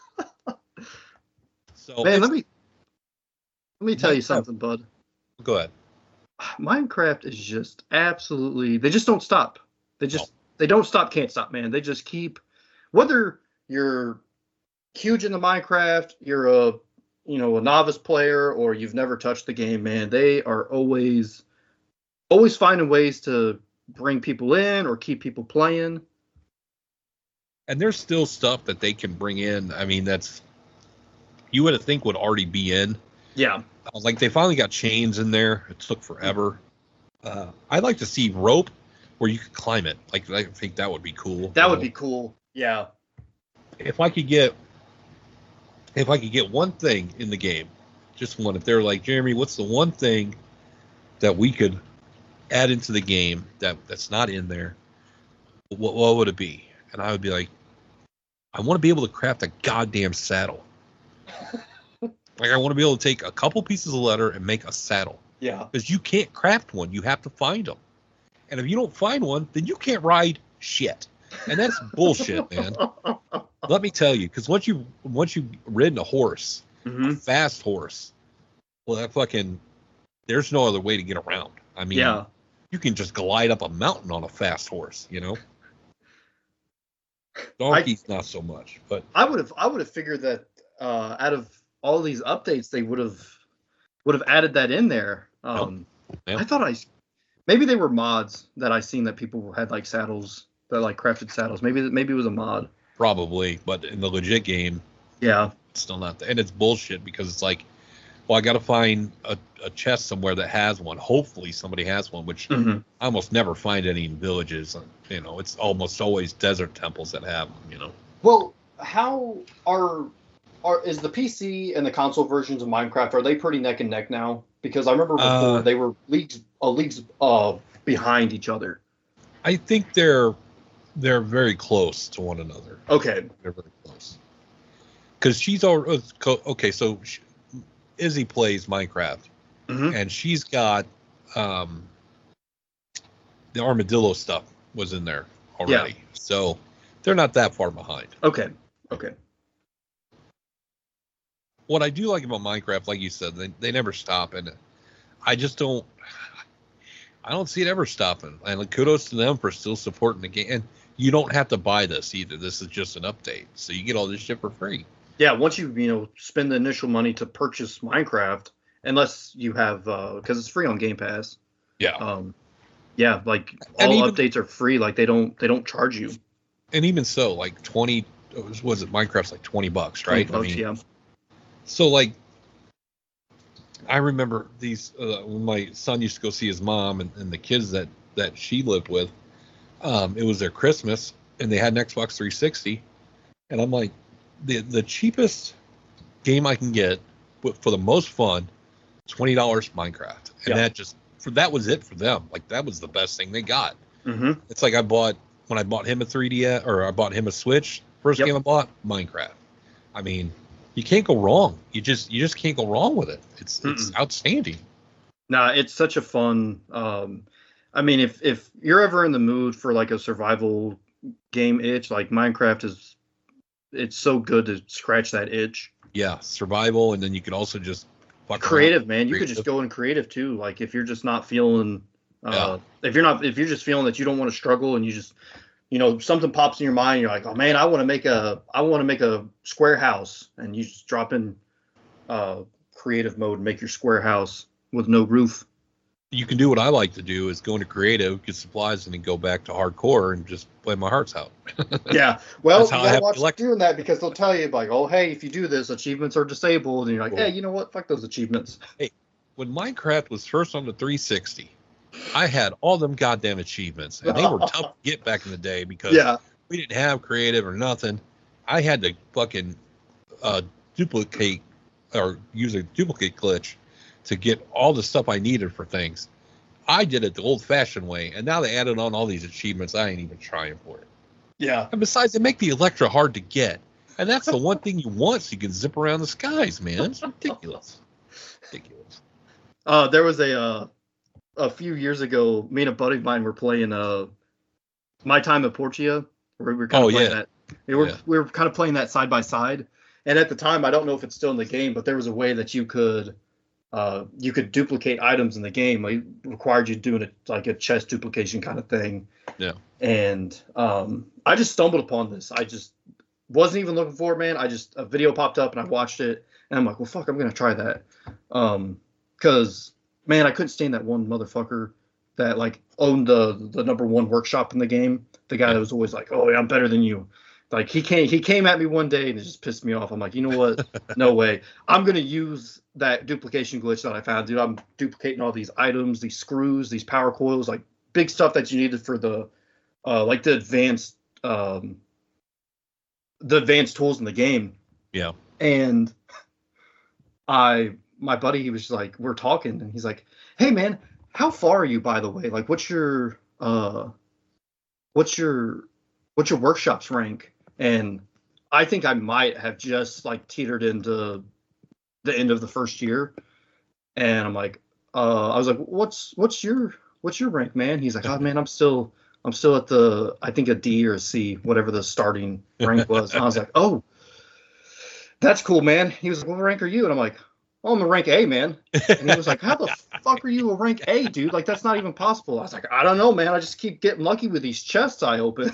So man, it's- let me let me tell you Minecraft. something, bud. go ahead. Minecraft is just absolutely, they just don't stop. They just they don't stop, can't stop, man. They just keep, whether you're huge into Minecraft, you're a you know a novice player, or you've never touched the game, man, they are always always finding ways to bring people in or keep people playing. And there's still stuff that they can bring in. I mean, that's you would think would already be in. Yeah. Like they finally got chains in there. It took forever. Uh, I'd like to see rope where you could climb it. Like I think that would be cool. That you would know? be cool. Yeah. If I could get, if I could get one thing in the game, just one. If they're like, Jeremy, what's the one thing that we could add into the game that that's not in there? What what would it be? And I would be like, I want to be able to craft a goddamn saddle. Like I want to be able to take a couple pieces of leather and make a saddle. Yeah. Because you can't craft one, you have to find them. And if you don't find one, then you can't ride shit. And that's bullshit, man. Let me tell you, because once you once you've ridden a horse, hmm a fast horse, well, that fucking there's no other way to get around. I mean, Yeah. you can just glide up a mountain on a fast horse, you know. Donkeys, not so much, but I would have I would have figured that uh, out of all these updates, they would have would have added that in there. Um, Yep. I thought I maybe they were mods that I seen that people had like saddles that like crafted saddles. Maybe maybe it was a mod. probably. But in the legit game, Yeah. it's still not. And it's bullshit because it's like, well, I got to find a, a chest somewhere that has one. Hopefully, somebody has one, which hmm I almost never find any in villages. You know, it's almost always desert temples that have them. You know. Well, how are are is the P C and the console versions of Minecraft, are they pretty neck and neck now? Because I remember before Uh, they were leagues uh, leagues uh behind each other. I think they're they're very close to one another. Okay. They're very close. Because she's already okay. So she, Izzy plays Minecraft, hmm and she's got um, the armadillo stuff was in there already. So they're not that far behind. Okay. Okay. What I do like about Minecraft, like you said, they, they never stop, and I just don't. I don't see it ever stopping. And like, kudos to them for still supporting the game. And you don't have to buy this either. This is just an update, so you get all this shit for free. Yeah, once you you know spend the initial money to purchase Minecraft, unless you have because it's free on Game Pass. Yeah, Um, yeah, like And all even- updates are free. Like they don't they don't charge you. and even so, like twenty was, was it Minecraft's like twenty bucks, right? twenty bucks, I mean, yeah. so like, I remember these uh, when my son used to go see his mom and, and the kids that that she lived with. Um, it was their Christmas, and they had an Xbox three sixty, and I'm like, the the cheapest game I can get but for the most fun, twenty dollars Minecraft. And Yeah. that just, for that was it for them. Like, that was the best thing they got. Mm-hmm. It's like I bought, when I bought him a three D S, or I bought him a Switch, first Yep. game I bought, Minecraft. I mean, you can't go wrong. You just you just can't go wrong with it. It's it's Mm-mm. outstanding. Nah, it's such a fun. Um, I mean, if if you're ever in the mood for like a survival game itch, like Minecraft is, it's so good to scratch that itch. Yeah, survival, and then you could also just fuck around. Creative, man. You could Creative. just go in creative too. Like if you're just not feeling, uh, if you're not, if you're just feeling that you don't want to struggle and you just, you know, something pops in your mind, you're like, oh man, I want to make a, I want to make a square house, and you just drop in, uh, creative mode, and make your square house with no roof. You can do what I like to do is go into creative, get supplies, and then go back to hardcore and just play my hearts out. Yeah, well, That's you how I gotta have watch elect- doing that because they'll tell you like, oh, hey, if you do this, achievements are disabled, and you're like, Cool. hey, you know what? Fuck those achievements. When Minecraft was first on the three sixty, I had all them goddamn achievements, and they were tough to get back in the day because Yeah, we didn't have creative or nothing. I had to fucking uh, duplicate or use a duplicate glitch to get all the stuff I needed for things. I did it the old-fashioned way, and now they added on all these achievements. I ain't even trying for it. yeah. And besides, they make the Electra hard to get, and that's the one thing you want, so you can zip around the skies, man. It's ridiculous. Ridiculous. Uh, there was a uh, a few years ago, me and a buddy of mine were playing uh, My Time at Portia. Where we were kind Oh, of playing yeah. that. We were Yeah. we were kind of playing that side by side. And at the time, I don't know if it's still in the game, but there was a way that you could uh, you could duplicate items in the game. It required you doing it like a chest duplication kind of thing. Yeah. And um, I just stumbled upon this. I just wasn't even looking for it, man. I just a video popped up and I watched it, and I'm like, well, fuck, I'm gonna try that. Um, cause man, I couldn't stand that one motherfucker that like owned the the number one workshop in the game. The guy that was always like, oh yeah, I'm better than you. Like he came he came at me one day and it just pissed me off. I'm like, you know what? No way. I'm gonna use that duplication glitch that I found, dude. I'm duplicating all these items, these screws, these power coils, like big stuff that you needed for the uh like the advanced um the advanced tools in the game. Yeah. And I my buddy, he was just like, we're talking, and he's like, hey man, how far are you, by the way? Like what's your uh what's your what's your workshop's rank? And I think I might have just like teetered into the end of the first year. And I'm like, uh, I was like, what's what's your what's your rank, man? He's like, oh man, I'm still I'm still at the I think a D or a C, whatever the starting rank was. And I was like, oh, that's cool, man. He was like, what rank are you? And I'm like, oh, I'm a rank A, man. And he was like, how the fuck are you a rank A, dude? Like that's not even possible. I was like, I don't know, man. I just keep getting lucky with these chests I open.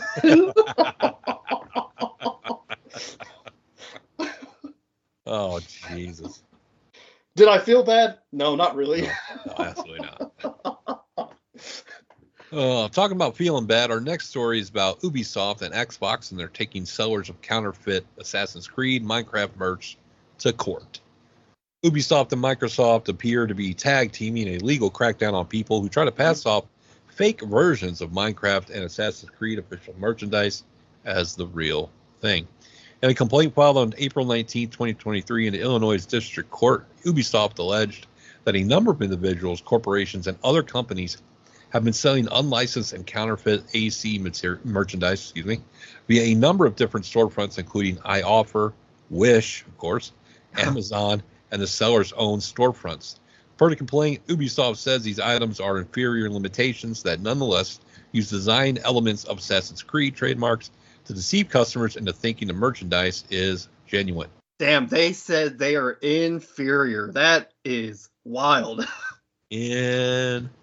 Oh, Jesus. Did I feel bad? No, not really. No, no, absolutely not. Uh, talking about feeling bad, our next story is about Ubisoft and Xbox, and they're taking sellers of counterfeit Assassin's Creed, Minecraft merch to court. Ubisoft and Microsoft appear to be tag teaming a legal crackdown on people who try to pass off fake versions of Minecraft and Assassin's Creed official merchandise as the real thing. In a complaint filed on April nineteenth, twenty twenty-three in the Illinois District Court, Ubisoft alleged that a number of individuals, corporations, and other companies have been selling unlicensed and counterfeit A C mater- merchandise, excuse me, via a number of different storefronts, including iOffer, Wish, of course, Amazon, and the seller's own storefronts. Per the complaint, Ubisoft says these items are inferior limitations that nonetheless use design elements of Assassin's Creed trademarks to deceive customers into thinking the merchandise is genuine. Damn, they said they are inferior. That is wild. Inferior.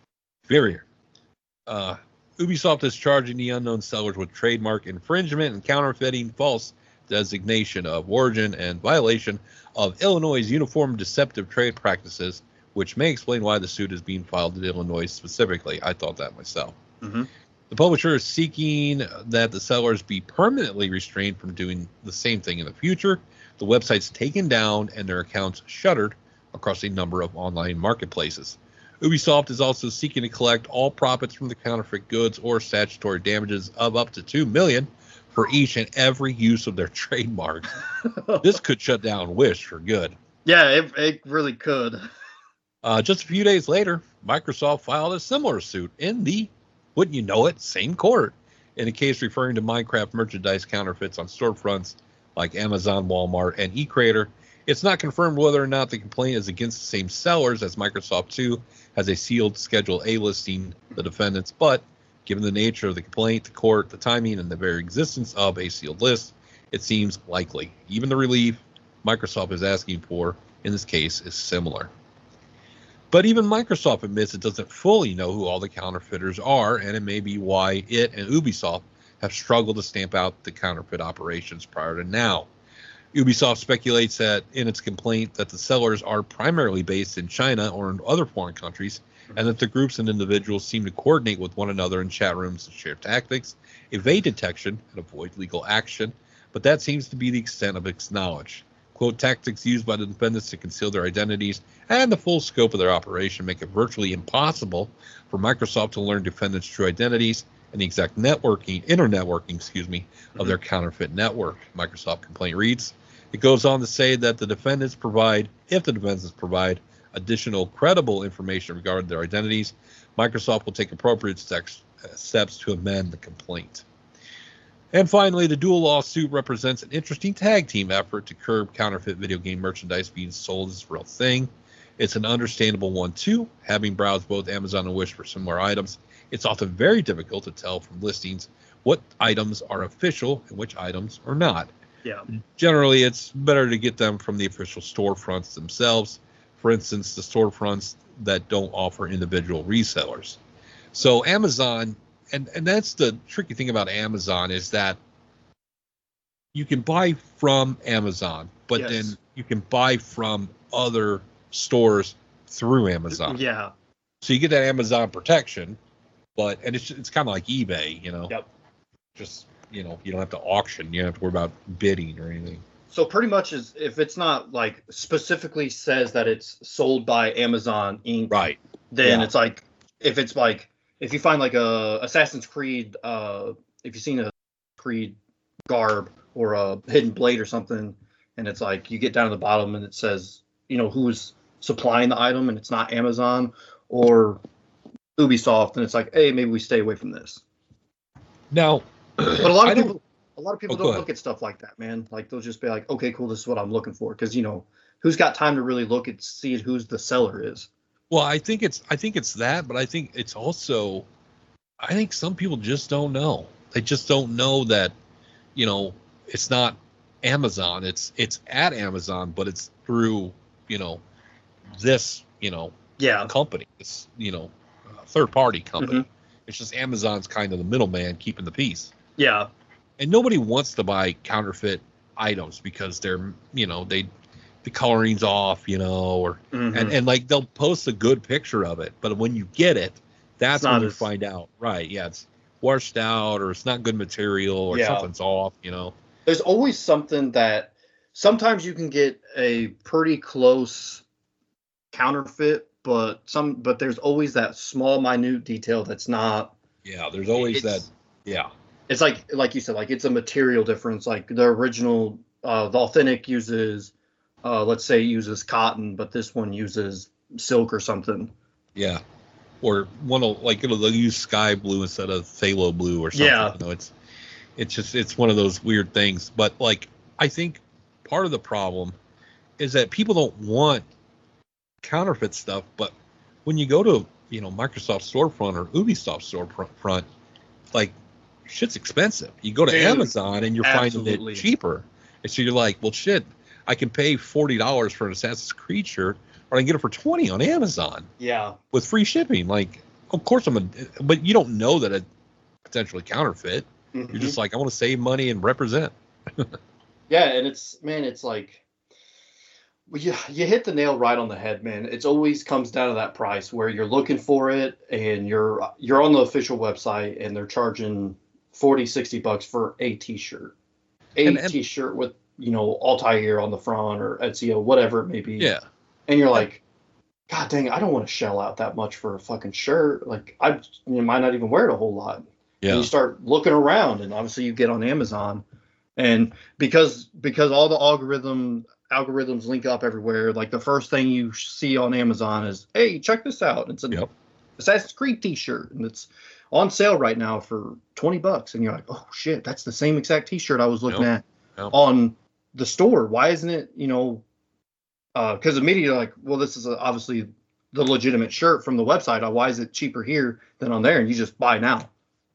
Uh, Ubisoft is charging the unknown sellers with trademark infringement and counterfeiting, false designation of origin, and violation of Illinois' Uniform Deceptive Trade Practices, which may explain why the suit is being filed in Illinois specifically. I thought that myself. Mm-hmm. The publisher is seeking that the sellers be permanently restrained from doing the same thing in the future. The website's taken down and their accounts shuttered across a number of online marketplaces. Ubisoft is also seeking to collect all profits from the counterfeit goods or statutory damages of up to two million dollars for each and every use of their trademark. This could shut down Wish for good. Yeah, it, it really could. Uh, just a few days later, Microsoft filed a similar suit in the, wouldn't you know it, same court, in a case referring to Minecraft merchandise counterfeits on storefronts like Amazon, Walmart, and eCreator. It's not confirmed whether or not the complaint is against the same sellers, as Microsoft too has a sealed Schedule A listing the defendants, but given the nature of the complaint, the court, the timing, and the very existence of a sealed list, it seems likely. Even the relief Microsoft is asking for in this case is similar. But even Microsoft admits it doesn't fully know who all the counterfeiters are, and it may be why it and Ubisoft have struggled to stamp out the counterfeit operations prior to now. Ubisoft speculates that in its complaint that the sellers are primarily based in China or in other foreign countries, and that the groups and individuals seem to coordinate with one another in chat rooms to share tactics, evade detection, and avoid legal action, but that seems to be the extent of its knowledge. Quote, tactics used by the defendants to conceal their identities and the full scope of their operation make it virtually impossible for Microsoft to learn defendants' true identities and the exact networking, inner networking, excuse me, of mm-hmm. their counterfeit network. Microsoft complaint reads. It goes on to say that the defendants provide, if the defendants provide additional credible information regarding their identities, Microsoft will take appropriate steps, steps to amend the complaint. And finally, the dual lawsuit represents an interesting tag team effort to curb counterfeit video game merchandise being sold as a real thing. It's an understandable one, too. Having browsed both Amazon and Wish for similar items, it's often very difficult to tell from listings what items are official and which items are not. Yeah. Generally, it's better to get them from the official storefronts themselves. For instance, the storefronts that don't offer individual resellers. So Amazon, and, and that's the tricky thing about Amazon, is that you can buy from Amazon, but yes. then you can buy from other stores through Amazon. Yeah. So you get that Amazon protection, but, and it's it's kind of like eBay, you know. Yep. Just, you know, you don't have to auction. You don't have to worry about bidding or anything. So pretty much, is if it's not like specifically says that it's sold by Amazon Incorporated, right? Then yeah. it's like, if it's like, if you find like a Assassin's Creed, uh, if you've seen a Creed garb or a hidden blade or something, and it's like you get down to the bottom and it says, you know, who's supplying the item, and it's not Amazon or Ubisoft, and it's like, hey, maybe we stay away from this. Now, but a lot of people, a lot of people oh, don't look at stuff like that, man. Like they'll just be like, okay, cool, this is what I'm looking for, because you know, who's got time to really look at see who's the seller is. Well, I think it's I think it's that, but I think it's also, I think some people just don't know. They just don't know that, you know, it's not Amazon. It's it's at Amazon, but it's through, you know, this, you know, yeah, company. It's, you know, a third party company. Mm-hmm. It's just Amazon's kind of the middleman keeping the peace. Yeah. And nobody wants to buy counterfeit items because they're, you know, they the coloring's off, you know, or mm-hmm. and, and like they'll post a good picture of it, but when you get it, that's when you as... find out, right? Yeah, it's washed out, or it's not good material, or yeah. something's off, you know. There's always something that sometimes you can get a pretty close counterfeit, but some but there's always that small minute detail that's not. Yeah, there's always that. Yeah. It's like like you said, like it's a material difference. Like the original, uh, the authentic uses, uh, let's say uses cotton, but this one uses silk or something. Yeah, or one will like it'll they'll use sky blue instead of phthalo blue or something. Yeah, you know, it's it's just it's one of those weird things. But like I think part of the problem is that people don't want counterfeit stuff, but when you go to, you know, Microsoft storefront or Ubisoft storefront, like shit's expensive. You go to Dude, Amazon and you're absolutely. finding it cheaper, and so you're like, well, shit, I can pay forty dollars for an Assassin's Creed shirt, or I can get it for twenty on Amazon. Yeah, with free shipping. Like, of course I'm a, but you don't know that it's potentially counterfeit. Mm-hmm. You're just like, I want to save money and represent. Yeah, and it's man, it's like. Well, you, you hit the nail right on the head, man. It's always comes down to that price where you're looking for it and you're you're on the official website and they're charging forty, sixty bucks for a t-shirt. A and, and, t-shirt with, you know, Altair on the front or Ezio, whatever it may be. Yeah. And you're like, God dang, I don't want to shell out that much for a fucking shirt. Like, I you might not even wear it a whole lot. Yeah. And you start looking around, and obviously you get on Amazon, and because because all the algorithm algorithms link up everywhere, like the first thing you see on Amazon is, hey, check this out. It's an Yep. Assassin's Creed T-shirt, and it's on sale right now for twenty bucks, and you're like, oh shit, that's the same exact T-shirt I was looking Yep. at Yep. on the store. Why isn't it, you know, because uh, immediately you're like, well, this is a, obviously the legitimate shirt from the website. Why is it cheaper here than on there? And you just buy now.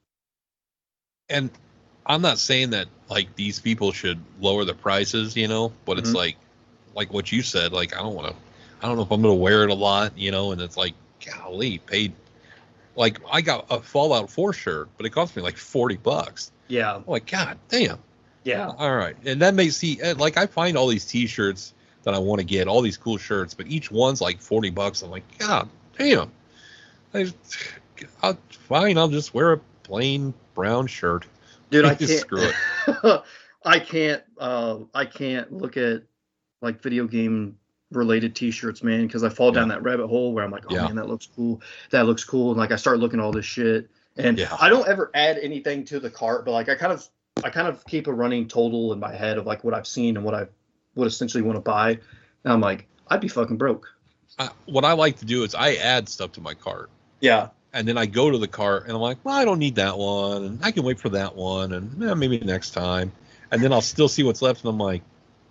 And I'm not saying that like these people should lower the prices, you know, but it's Mhm. like, like what you said, like, I don't want to, I don't know if I'm going to wear it a lot, you know, and it's like, golly, paid, like I got a Fallout four shirt, but it cost me like forty bucks. Yeah. I'm like, God damn. Yeah. All right. And that makes see, like, I find all these t-shirts that I want to get, all these cool shirts, but each one's like forty bucks. I'm like, God damn. I just, I'll, fine. I'll just wear a plain brown shirt. Dude, I Just can't. screw it. I can't. Uh, I can't look at like video game related T-shirts, man, because I fall down Yeah. that rabbit hole where I'm like, oh Yeah. man, that looks cool. That looks cool, and like I start looking at all this shit, and Yeah. I don't ever add anything to the cart, but like I kind of, I kind of keep a running total in my head of like what I've seen and what I would essentially want to buy, and I'm like, I'd be fucking broke. I, what I like to do is I add stuff to my cart. Yeah. And then I go to the cart and I'm like, well, I don't need that one. And I can wait for that one. And eh, maybe next time. And then I'll still see what's left. And I'm like,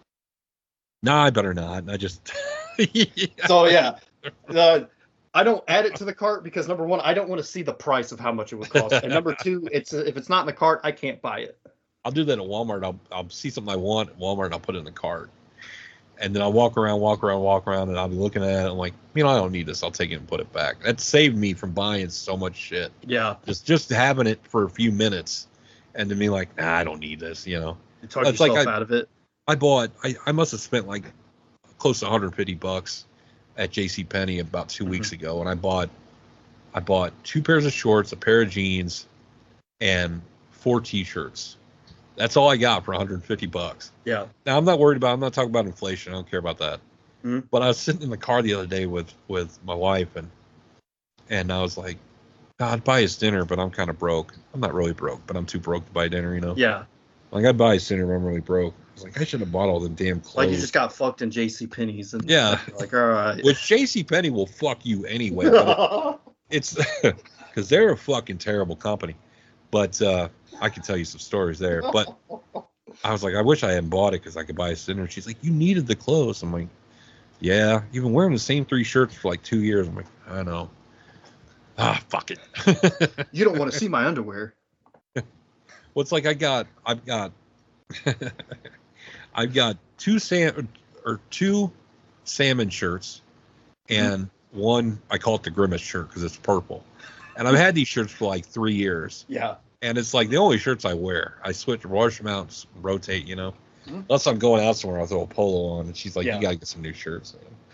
nah, I better not. And I just. So, yeah. Uh, I don't add it to the cart because, number one, I don't want to see the price of how much it would cost. And number two, it's if it's not in the cart, I can't buy it. I'll do that at Walmart. I'll, I'll see something I want at Walmart and I'll put it in the cart. And then I'll walk around, walk around, walk around, and I'll be looking at it. I'm like, you know, I don't need this. I'll take it and put it back. That saved me from buying so much shit. Yeah. Just just having it for a few minutes and to be like, nah, I don't need this, you know. You talk It's yourself like I- out of it. I bought, I, I must have spent like close to one hundred fifty bucks at JCPenney about two Mhm. weeks ago. And I bought, I bought two pairs of shorts, a pair of jeans, and four t-shirts. That's all I got for one hundred fifty bucks. Yeah. Now I'm not worried about, I'm not talking about inflation. I don't care about that. Mhm. But I was sitting in the car the other day with, with my wife and, and I was like, "God, I'd buy us dinner, but I'm kind of broke. I'm not really broke, but I'm too broke to buy dinner, you know? Yeah. Like I'd buy us dinner, but I'm really broke." I was like, I should have bought all the damn clothes. Like you just got fucked in JCPenney's. And Yeah. you're like, all right. Which JCPenney will fuck you anyway. But it's because they're a fucking terrible company. But uh, I can tell you some stories there. But I was like, I wish I hadn't bought it because I could buy us dinner. She's like, you needed the clothes. I'm like, yeah. You've been wearing the same three shirts for like two years. I'm like, I know. Ah, fuck it. You don't want to see my underwear. Well, it's like I got, I've got, I've got two sam or two salmon shirts, and one I call it the Grimace shirt because it's purple. And I've had these shirts for like three years, Yeah. and it's like the only shirts I wear. I switch, wash them out, s- rotate, you know. Mhm. Unless I'm going out somewhere, I'll throw a polo on, and she's like, Yeah. "You gotta get some new shirts."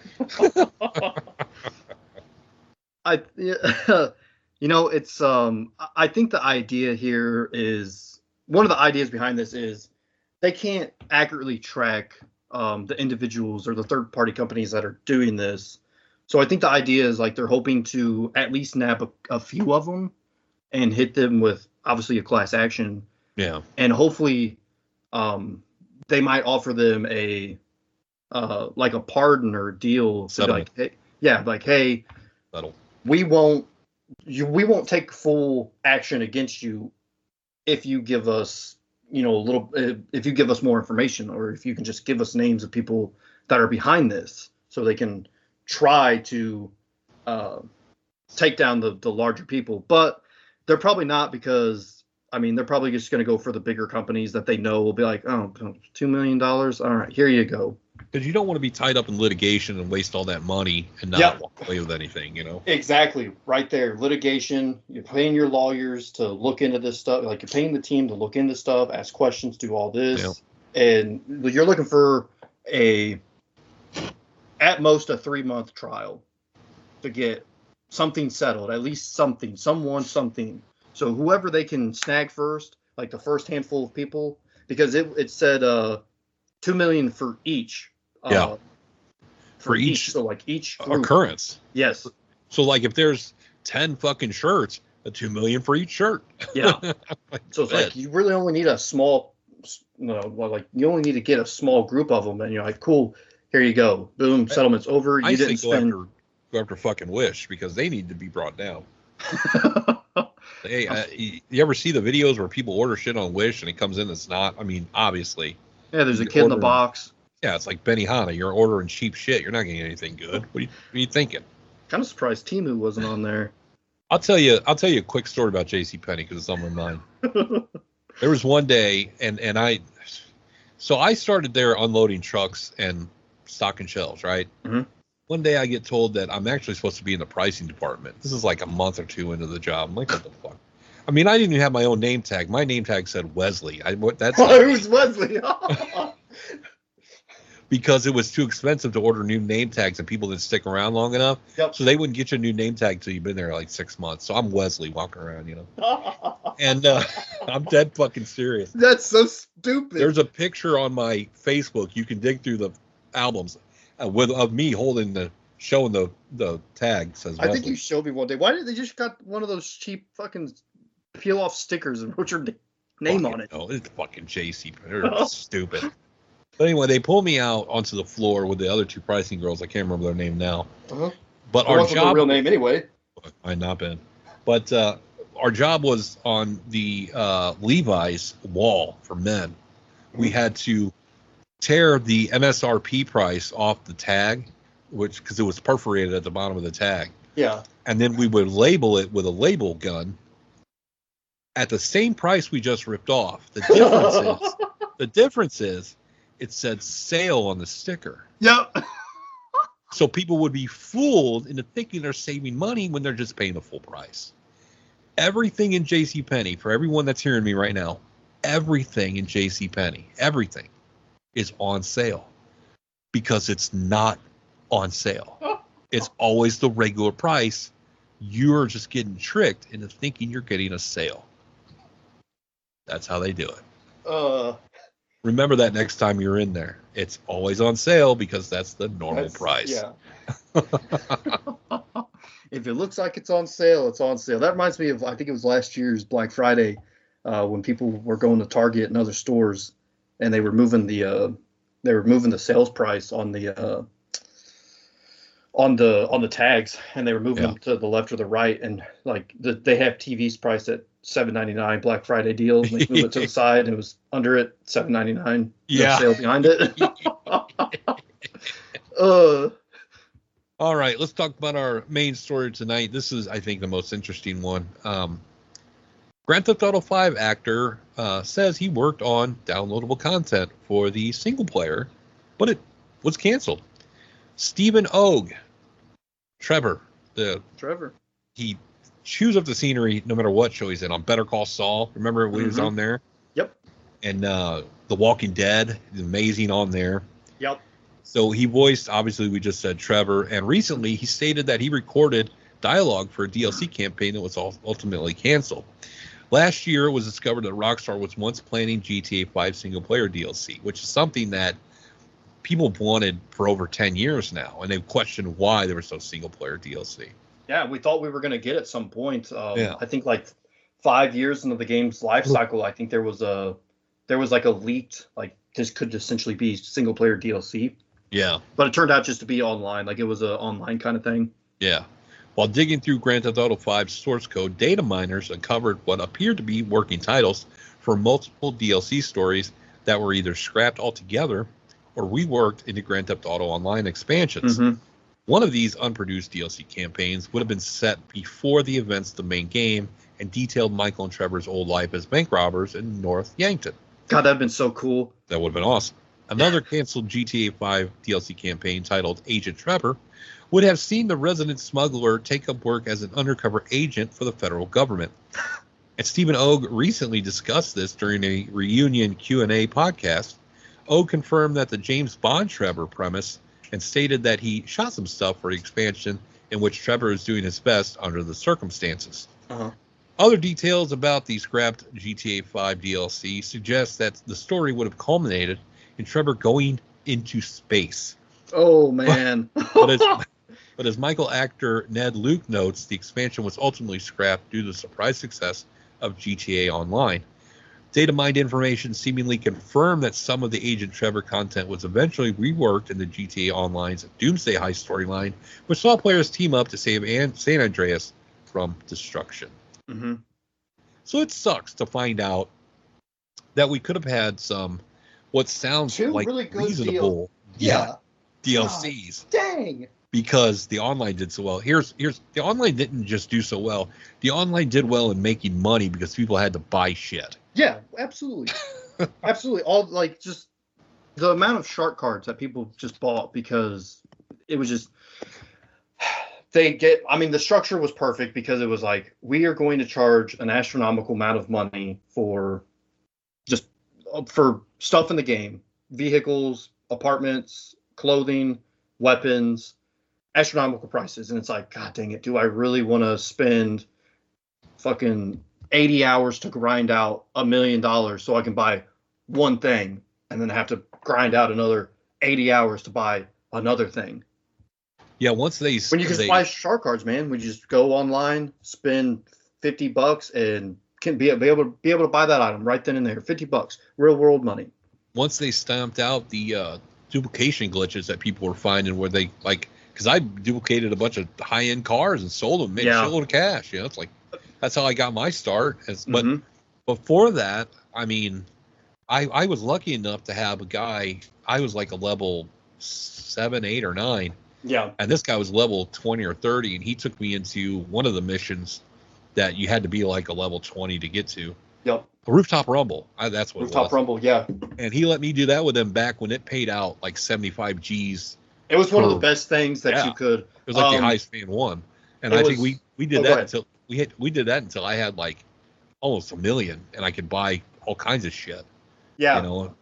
I, yeah, you know, it's um. I- I think the idea here is one of the ideas behind this is they can't accurately track um the individuals or the third party companies that are doing this. So I think the idea is like they're hoping to at least nab a, a few of them and hit them with obviously a class action, Yeah, and hopefully um they might offer them a uh like a pardon or deal to be like, hey, yeah, like hey, that'll. we won't you we won't take full action against you if you give us, you know, a little uh, if you give us more information, or if you can just give us names of people that are behind this so they can try to uh, take down the the larger people. But they're probably not, because I mean they're probably just going to go for the bigger companies that they know will be like, oh, two million dollars, all right, here you go. Because you don't want to be tied up in litigation and waste all that money and not Yep. walk away with anything, you know. Exactly, right there. Litigation. You're paying your lawyers to look into this stuff. Like you're paying the team to look into stuff, ask questions, do all this, Yeah. and you're looking for a, at most a three month trial to get something settled. At least something, someone, something. So whoever they can snag first, like the first handful of people, because it it said uh two million for each. Uh, Yeah. For, For each. each So like each group. Occurrence. Yes. So like if there's ten fucking shirts, a two million for each shirt. Yeah. Like, So it's bet. like you really only need a small, you know, well, like you only need to get a small group of them, and you're like, cool, here you go, boom, settlement's over. You I didn't say go spend. after go after fucking Wish because they need to be brought down. Hey, uh, you you ever see the videos where people order shit on Wish and it comes in it's not? I mean, obviously. Yeah, there's a You're kid in the ordering- box. Yeah, it's like Benihana. You're ordering cheap shit. You're not getting anything good. What are you, what are you thinking? Kind of surprised Temu wasn't on there. I'll tell you. I'll tell you a quick story about JCPenney because it's on my mind. There was one day, and and I, so I started there unloading trucks and stocking shelves, right? Mhm. One day I get told that I'm actually supposed to be in the pricing department. This is like a month or two into the job. I'm like, what the fuck? I mean, I didn't even have my own name tag. My name tag said Wesley. I what that's not- Who's Wesley? because it was too expensive to order new name tags and people didn't stick around long enough. Yep. So they wouldn't get you a new name tag till you've been there like six months. So I'm Wesley walking around, you know. And uh, I'm dead fucking serious. That's so stupid. There's a picture on my Facebook. You can dig through the albums uh, with of me holding the showing the the tag says I Wesley. think you showed me one day. Why did they just got one of those cheap fucking peel off stickers and wrote your n- name on it? No, it's fucking J C. They're stupid. But anyway, they pull me out onto the floor with the other two pricing girls. I can't remember their name now. Uh-huh. But It our wasn't job the real name anyway. might not been. But uh, our job was on the uh, Levi's wall for men. We had to tear the M S R P price off the tag, which because it was perforated at the bottom of the tag, Yeah. and then we would label it with a label gun at the same price we just ripped off. The difference is the difference is it said sale on the sticker. Yep. So people would be fooled into thinking they're saving money when they're just paying the full price. Everything in JCPenney, for everyone that's hearing me right now, everything in JCPenney, everything is on sale because it's not on sale. It's always the regular price. You're just getting tricked into thinking you're getting a sale. That's how they do it. Uh, Remember that next time you're in there. It's always on sale because that's the normal that's- price. Yeah. If it looks like it's on sale, it's on sale. That reminds me of, I think it was last year's Black Friday, uh, when people were going to Target and other stores, and they were moving the uh, they were moving the sales price on the uh, on the on the tags, and they were moving Yeah. them to the left or the right, and like the, they have T Vs priced at seven ninety-nine Black Friday deals, and they move it to the side, and it was under it seven ninety-nine. Yeah. Sale behind it. uh. All right, let's talk about our main story tonight. This is, I think, the most interesting one. Um, Grand Theft Auto five actor uh, says he worked on downloadable content for the single player, but it was canceled. Stephen Ogg, Trevor, the Trevor. he chews up the scenery no matter what show he's in. On Better Call Saul, remember when he was Mhm. on there? Yep. And uh, The Walking Dead is amazing on there. Yep. So he voiced, obviously, we just said Trevor, and recently he stated that he recorded dialogue for a D L C campaign that was ultimately canceled. Last year, it was discovered that Rockstar was once planning G T A five single-player D L C, which is something that people have wanted for over ten years now, and they've questioned why there was no single-player D L C. Yeah, we thought we were going to get at some point. Um, Yeah. I think like five years into the game's life cycle, I think there was a there was like a leaked like this could essentially be single-player D L C. Yeah. But it turned out just to be online, like it was a online kind of thing. Yeah. While digging through Grand Theft Auto five's source code, data miners uncovered what appeared to be working titles for multiple D L C stories that were either scrapped altogether or reworked into Grand Theft Auto Online expansions. Mhm. One of these unproduced D L C campaigns would have been set before the events of the main game and detailed Michael and Trevor's old life as bank robbers in North Yankton. God, that'd been so cool. That would have been awesome. Another canceled G T A five D L C campaign titled Agent Trevor would have seen the resident smuggler take up work as an undercover agent for the federal government. And Stephen Ogg recently discussed this during a reunion Q and A podcast. Ogg confirmed that the James Bond Trevor premise and stated that he shot some stuff for the expansion in which Trevor is doing his best under the circumstances. Uh-huh. Other details about the scrapped G T A five D L C suggest that the story would have culminated in Trevor going into space. Oh man. But as, But as Michael actor Ned Luke notes, the expansion was ultimately scrapped due to the surprise success of G T A Online. Data mined information seemingly confirmed that some of the Agent Trevor content was eventually reworked in the G T A Online's Doomsday Heist storyline, which saw players team up to save An- San Andreas from destruction. Mm-hmm. So it sucks to find out that we could have had some what sounds Two like really good reasonable deal- yeah. D L Cs. God, dang. Because the online did so well. Here's here's the online didn't just do so well. The online did well in making money because people had to buy shit. Yeah, absolutely. Absolutely. All like just the amount of shark cards that people just bought because it was just they get I mean the structure was perfect because it was like we are going to charge an astronomical amount of money for just for stuff in the game, vehicles, apartments, clothing, weapons, astronomical prices. And it's like, God dang it, do I really want to spend fucking eighty hours to grind out a million dollars so I can buy one thing and then have to grind out another eighty hours to buy another thing? Yeah, once they When you can they, just buy shark cards, man, when you just go online, spend fifty bucks and can be, be able to be able to buy that item right then and there. fifty bucks, real world money. Once they stamped out the uh, duplication glitches that people were finding where they like, because I duplicated a bunch of high end cars and sold them, made Yeah. a shitload of cash. You know, it's like that's how I got my start. As, but Mhm. before that, I mean, I I was lucky enough to have a guy. I was like a level seven, eight, or nine. Yeah. And this guy was level twenty or thirty, and he took me into one of the missions that you had to be like a level twenty to get to. Yep. A Rooftop Rumble. I, that's what it Rooftop was. Rumble. Yeah. And he let me do that with him back when it paid out like seventy-five G's. It was one of Per- the best things that yeah. you could. It was like Um, the highest paying one. And it I think was- we, we did oh, go that ahead. until we had we did that until I had like almost a million, and I could buy all kinds of shit. Yeah. You know.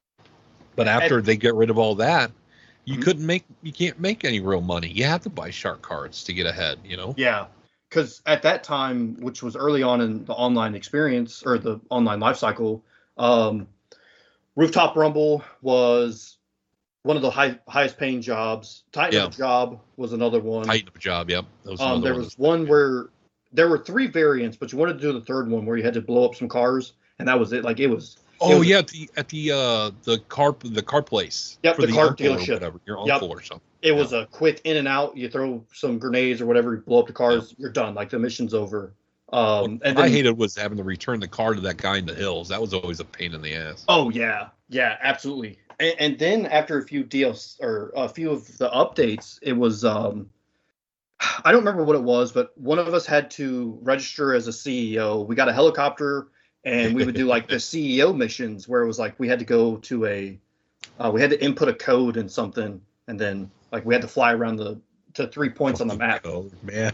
But after And- they get rid of all that, you Mhm. couldn't make you can't make any real money. You have to buy shark cards to get ahead, you know? Yeah. Because at that time, which was early on in the online experience or the online life cycle, um, Rooftop Rumble was one of the high, highest paying jobs. Titan Yeah. of a Job was another one. Tighten up a job, yep. That was Um, another there one was that's- one where there were three variants, but you wanted to do the third one where you had to blow up some cars, and that was it. Like it was. it Oh was- yeah, at the at the uh the car the car place. Yep, for the car uncle or dealership. whatever, your Yep. uncle or something. It was a quick in and out. You throw some grenades or whatever, you blow up the cars, you're done. Like the mission's over. Um, What and I then, hated was having to return the car to that guy in the hills. That was always a pain in the ass. oh yeah, yeah, absolutely. And, and then after a few D L C or a few of the updates, it was um, I don't remember what it was, but one of us had to register as a C E O. We got a helicopter, and we would do like the C E O missions where it was like we had to go to a, uh, we had to input a code in something, and then like we had to fly around the to three points on the map. Oh man.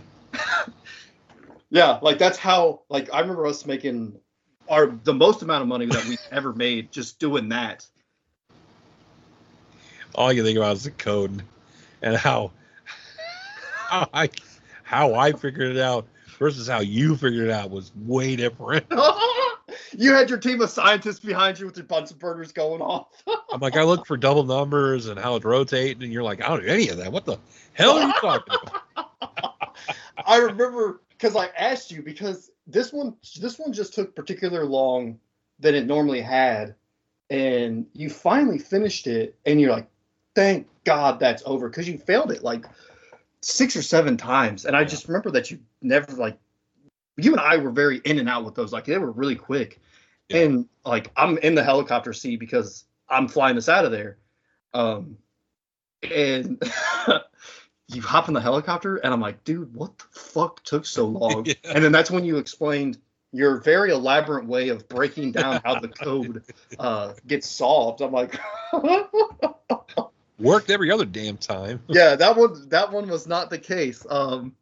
Yeah, like that's how like I remember us making our the most amount of money that we ever made just doing that. All you think about is the code and how how I how I figured it out versus how you figured it out was way different. You had your team of scientists behind you with your Bunsen burners going off. I'm like, I look for double numbers and how it's rotating, and you're like, I don't do any of that. What the hell are you talking about? I remember because I asked you because this one this one just took particularly long than it normally had, and you finally finished it, and you're like, thank God that's over because you failed it like six or seven times, and I Yeah. just remember that you never like you and I were very in and out with those, like they were really quick, Yeah. and like I'm in the helicopter seat because I'm flying us out of there, um, and. You hop in the helicopter, and I'm like, dude, what the fuck took so long? Yeah. And then that's when you explained your very elaborate way of breaking down how the code uh, gets solved. I'm like, Worked every other damn time. yeah, that one that one was not the case. Um,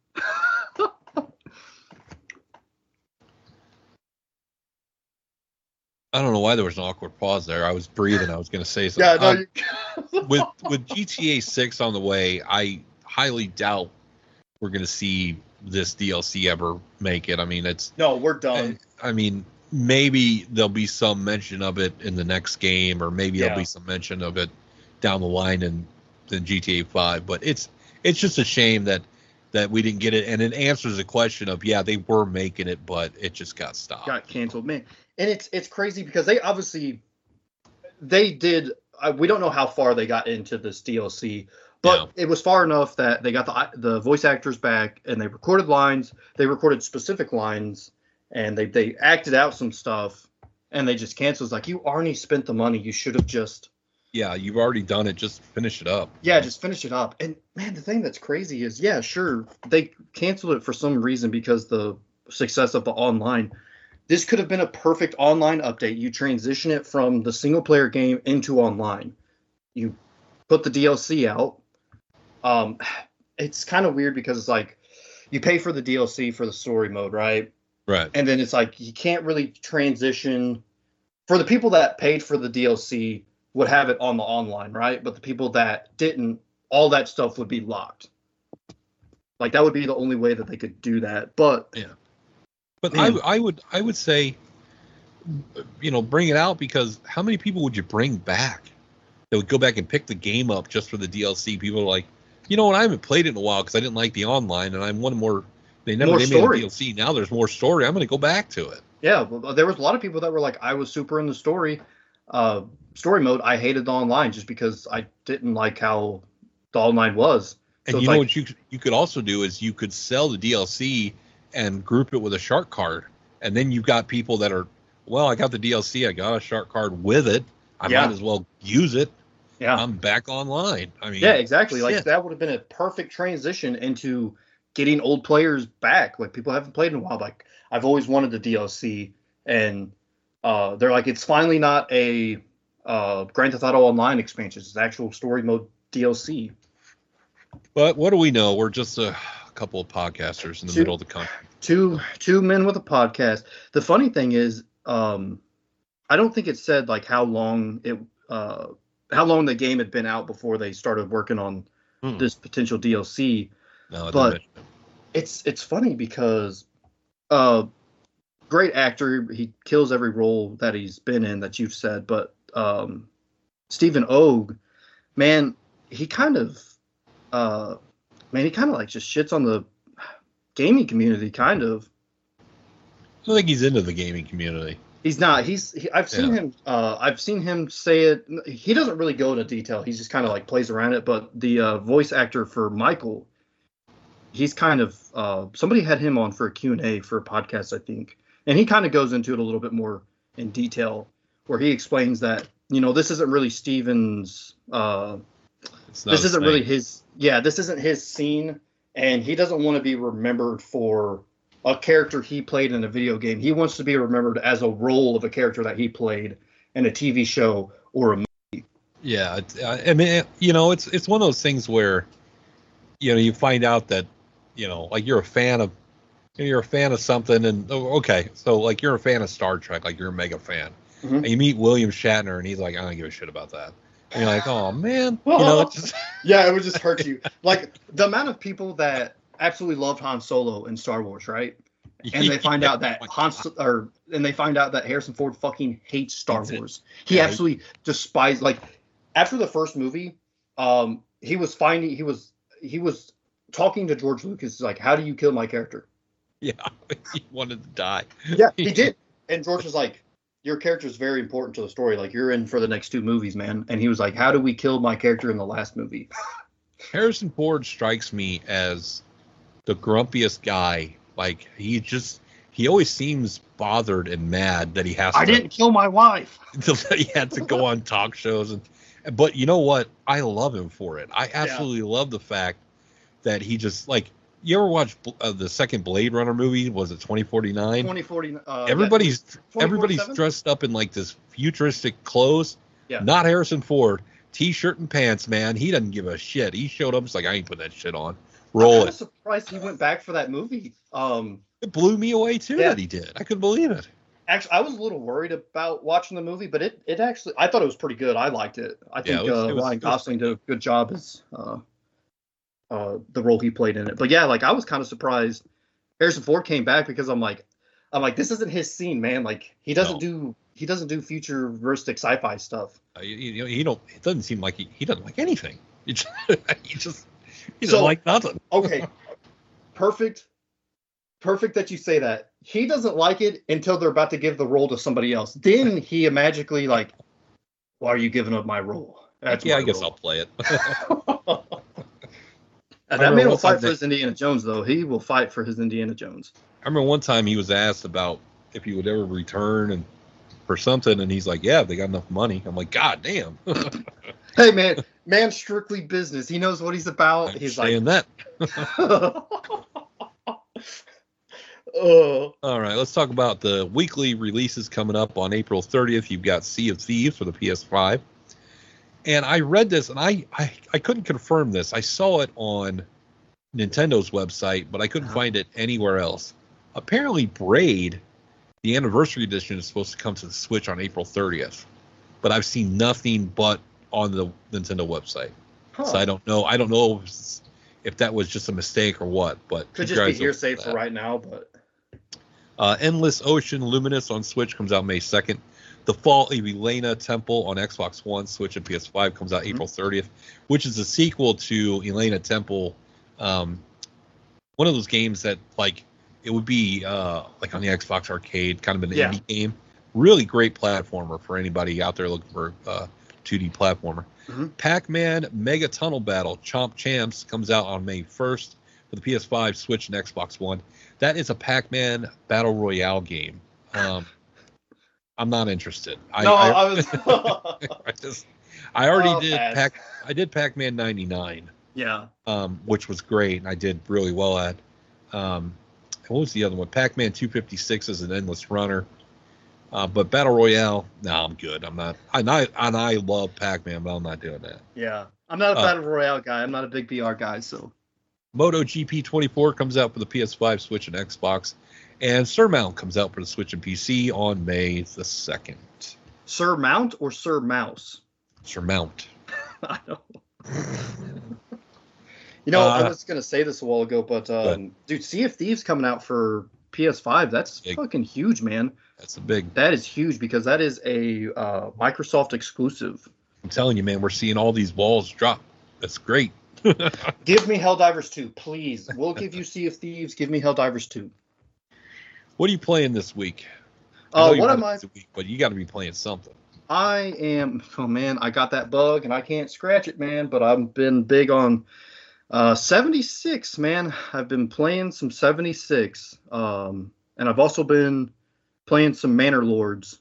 I don't know why there was an awkward pause there. I was breathing. I was going to say something. yeah, no, Um, you, with with G T A six on the way, I highly doubt we're going to see this D L C ever make it. I mean, it's no, we're done. I mean, maybe there'll be some mention of it in the next game, or maybe Yeah. there'll be some mention of it down the line in, in G T A five. But it's it's just a shame that that we didn't get it, and it answers the question of yeah, they were making it, but it just got stopped. Got canceled, man. And it's it's crazy because they obviously they did. Uh, we don't know how far they got into this D L C, but Yeah. it was far enough that they got the the voice actors back and they recorded lines. They recorded specific lines, and they they acted out some stuff, and they just canceled. It's like, you already spent the money. You should have just Yeah, you've already done it. Just finish it up. yeah, just finish it up. And man, the thing that's crazy is, yeah, sure, they canceled it for some reason because the success of the online. This could have been a perfect online update. You transition it from the single player game into online. You put the D L C out. Um, it's kind of weird because it's like you pay for the D L C for the story mode, right? Right. And then it's like you can't really transition. For the people that paid for the D L C would have it on the online, right? But the people that didn't, all that stuff would be locked. Like that would be the only way that they could do that. But Yeah. But I, I would I would say, you know, bring it out, because how many people would you bring back that would go back and pick the game up just for the D L C? People are like, you know what, I haven't played it in a while because I didn't like the online, and I wanted more. They never More they made a story. D L C. Now there's more story. I'm going to go back to it. yeah, well, there was a lot of people that were like, I was super in the story, uh, story mode. I hated the online just because I didn't like how the online was. And So you it's know like, what you you could also do is you could sell the D L C and group it with a shark card, and then you've got people that are, well, I got the D L C, I got a shark card with it, I Yeah. might as well use it. yeah, I'm back online. I mean, yeah, exactly. Like shit. that would have been a perfect transition into getting old players back. Like people haven't played in a while. Like I've always wanted the D L C, and uh, they're like, it's finally not a uh, Grand Theft Auto Online expansion. It's actual story mode D L C. But what do we know? We're just a couple of podcasters in the Two- middle of the country. Two two men with a podcast. The funny thing is, um, I don't think it said like how long it uh, how long the game had been out before they started working on Hmm. this potential D L C. No, it but- didn't. It's it's funny because uh, great actor. He kills every role that he's been in that you've said. But um, Stephen Ogg, man, he kind of uh, man, he kind of like just shits on the gaming community, kind of. I don't think he's into the gaming community. He's not. He's. He, I've seen Yeah. him. Uh, I've seen him say it. He doesn't really go into detail. He's just kind of like plays around it. But the uh, voice actor for Michael, he's kind of. Uh, somebody had him on for a Q and A for a podcast, I think, and he kind of goes into it a little bit more in detail, where he explains that you know this isn't really Steven's. Uh, It's not this his isn't thing. really his. Yeah, this isn't his scene, and he doesn't want to be remembered for a character he played in a video game. He wants to be remembered as a role of a character that he played in a T V show or a movie. Yeah, it's, I I mean, you know, it's it's one of those things where, you know, you find out that, you know, like you're a fan of, you're a fan of something, and oh, okay, so like you're a fan of Star Trek, like you're a mega fan, Mhm. and you meet William Shatner, and he's like, I don't give a shit about that, and you're like, oh man, Well, you know, it's just, Yeah, it would just hurt you. Like the amount of people that absolutely loved Han Solo in Star Wars, right? And they find out that Oh my Han God. So- or and they find out that Harrison Ford fucking hates Star Hates it. Wars. He Yeah, he- absolutely despises. Like after the first movie, um, he was finding he was he was talking to George Lucas like, how do you kill my character? yeah, he wanted to die. Yeah, he did. And George was like, your character is very important to the story. Like you're in for the next two movies, man. And he was like, how do we kill my character in the last movie? Harrison Ford strikes me as the grumpiest guy. Like he just, he always seems bothered and mad that he has I to. didn't kill my wife. that he had to go on talk shows, and but you know what, I love him for it. I absolutely love the fact that he just, like, you ever watch uh, the second Blade Runner movie? Was it twenty forty-nine? twenty forty. Uh, everybody's yeah, everybody's twenty forty-seven? dressed up in like this futuristic clothes. Yeah. Not Harrison Ford, t-shirt and pants, man. He doesn't give a shit. He showed up, it's like, I ain't put that shit on. I'm Roll kind it. of surprised he went back for that movie. Um, It blew me away too Yeah. that he did. I couldn't believe it. actually, I was a little worried about watching the movie, but it, it actually, I thought it was pretty good. I liked it. I Yeah, think it was- uh, it was- Ryan it was Gosling did a good job as uh, uh, the role he played in it. But yeah, like I was kind of surprised Harrison Ford came back because I'm like, I'm like, this isn't his scene, man. Like he doesn't No. do, he doesn't do futuristic sci-fi stuff. Uh, you, you know, he don't. It doesn't seem like he, he doesn't like anything. He just, he just He So- doesn't like nothing. Okay, perfect. Perfect that you say that. He doesn't like it until they're about to give the role to somebody else. Then he magically like, why are you giving up my role? That's yeah, my I guess role. I'll play it. And I that remember man will one time fight for they- his Indiana Jones, though. He will fight for his Indiana Jones. I remember one time he was asked about if he would ever return and for something, and he's like, "Yeah, if they got enough money." I'm like, "God damn!" Hey, man, man, strictly business. He knows what he's about. I'm He's saying like, that. oh, All right, let's talk about the weekly releases coming up on April thirtieth. You've got Sea of Thieves for the P S five. And I read this, and I, I, I couldn't confirm this. I saw it on Nintendo's website, but I couldn't Uh-huh. find it anywhere else. Apparently, Braid, the anniversary edition, is supposed to come to the Switch on April thirtieth. But I've seen nothing but on the Nintendo website. huh. So I don't know. I don't know if, it's- if that was just a mistake or what. But Could keep just your be eyes open hearsay for for that. right now, but Uh, Endless Ocean Luminous on Switch comes out May second. The Fall of Elena Temple on Xbox One, Switch, and P S five comes out Mhm. April thirtieth, which is a sequel to Elena Temple. Um, one of those games that, like, it would be uh, like on the Xbox Arcade, kind of an Yeah. indie game. Really great platformer for anybody out there looking for uh, two D platformer. Mhm. Pac-Man Mega Tunnel Battle Chomp Champs comes out on May first for the P S five, Switch, and Xbox One. That is a Pac-Man Battle Royale game. Um, I'm not interested. I, no, I, I, was. I just, I already Oh, did pass. Pac, I did Pac-Man ninety-nine, yeah, um, which was great, and I did really well at. Um, what was the other one? Pac-Man two fifty-six is an endless runner. Uh, but Battle Royale, no, I'm good. I'm not. And I and I love Pac-Man, but I'm not doing that. yeah. I'm not a Uh, battle royale guy. I'm not a big B R guy, so MotoGP twenty-four comes out for the P S five, Switch, and Xbox, and Surmount comes out for the Switch and P C on May the second. Sir Mount or Sir Mouse? Surmount. I don't. You know, I Uh, was gonna say this a while ago, but ahead. um, dude, Sea of Thieves coming out for P S five. That's Big. fucking huge, man. That's a big. That is huge because that is a uh, Microsoft exclusive. I'm telling you, man, we're seeing all these walls drop. That's great. Give me Helldivers two, please. We'll give you Sea of Thieves. Give me Helldivers two. What are you playing this week? I know Uh, you're what not am I? busy week, but you got to be playing something. I am. Oh man, I got that bug and I can't scratch it, man. But I've been big on uh, seventy-six, man. I've been playing some seventy-six, um, and I've also been playing some Manor Lords.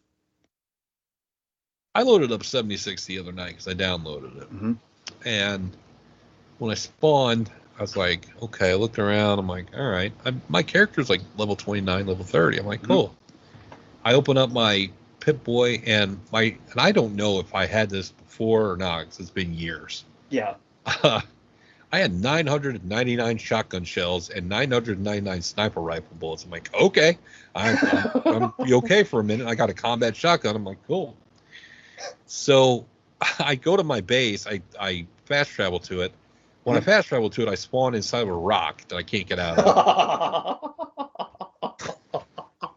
I loaded up seventy-six the other night because I downloaded it. Mhm. And when I spawned, I was like, okay, I looked around. I'm like, all right. I, my character's like level twenty-nine, level thirty. I'm like, Mhm. cool. I open up my Pip-Boy, and my and I don't know if I had this before or not because it's been years. Yeah. I had nine hundred ninety-nine shotgun shells and nine hundred ninety-nine sniper rifle bullets. I'm like, okay, I'm, I'm, I'm be okay for a minute. I got a combat shotgun. I'm like, cool. So I go to my base. I, I fast travel to it. When I fast travel to it, I spawn inside of a rock that I can't get out of.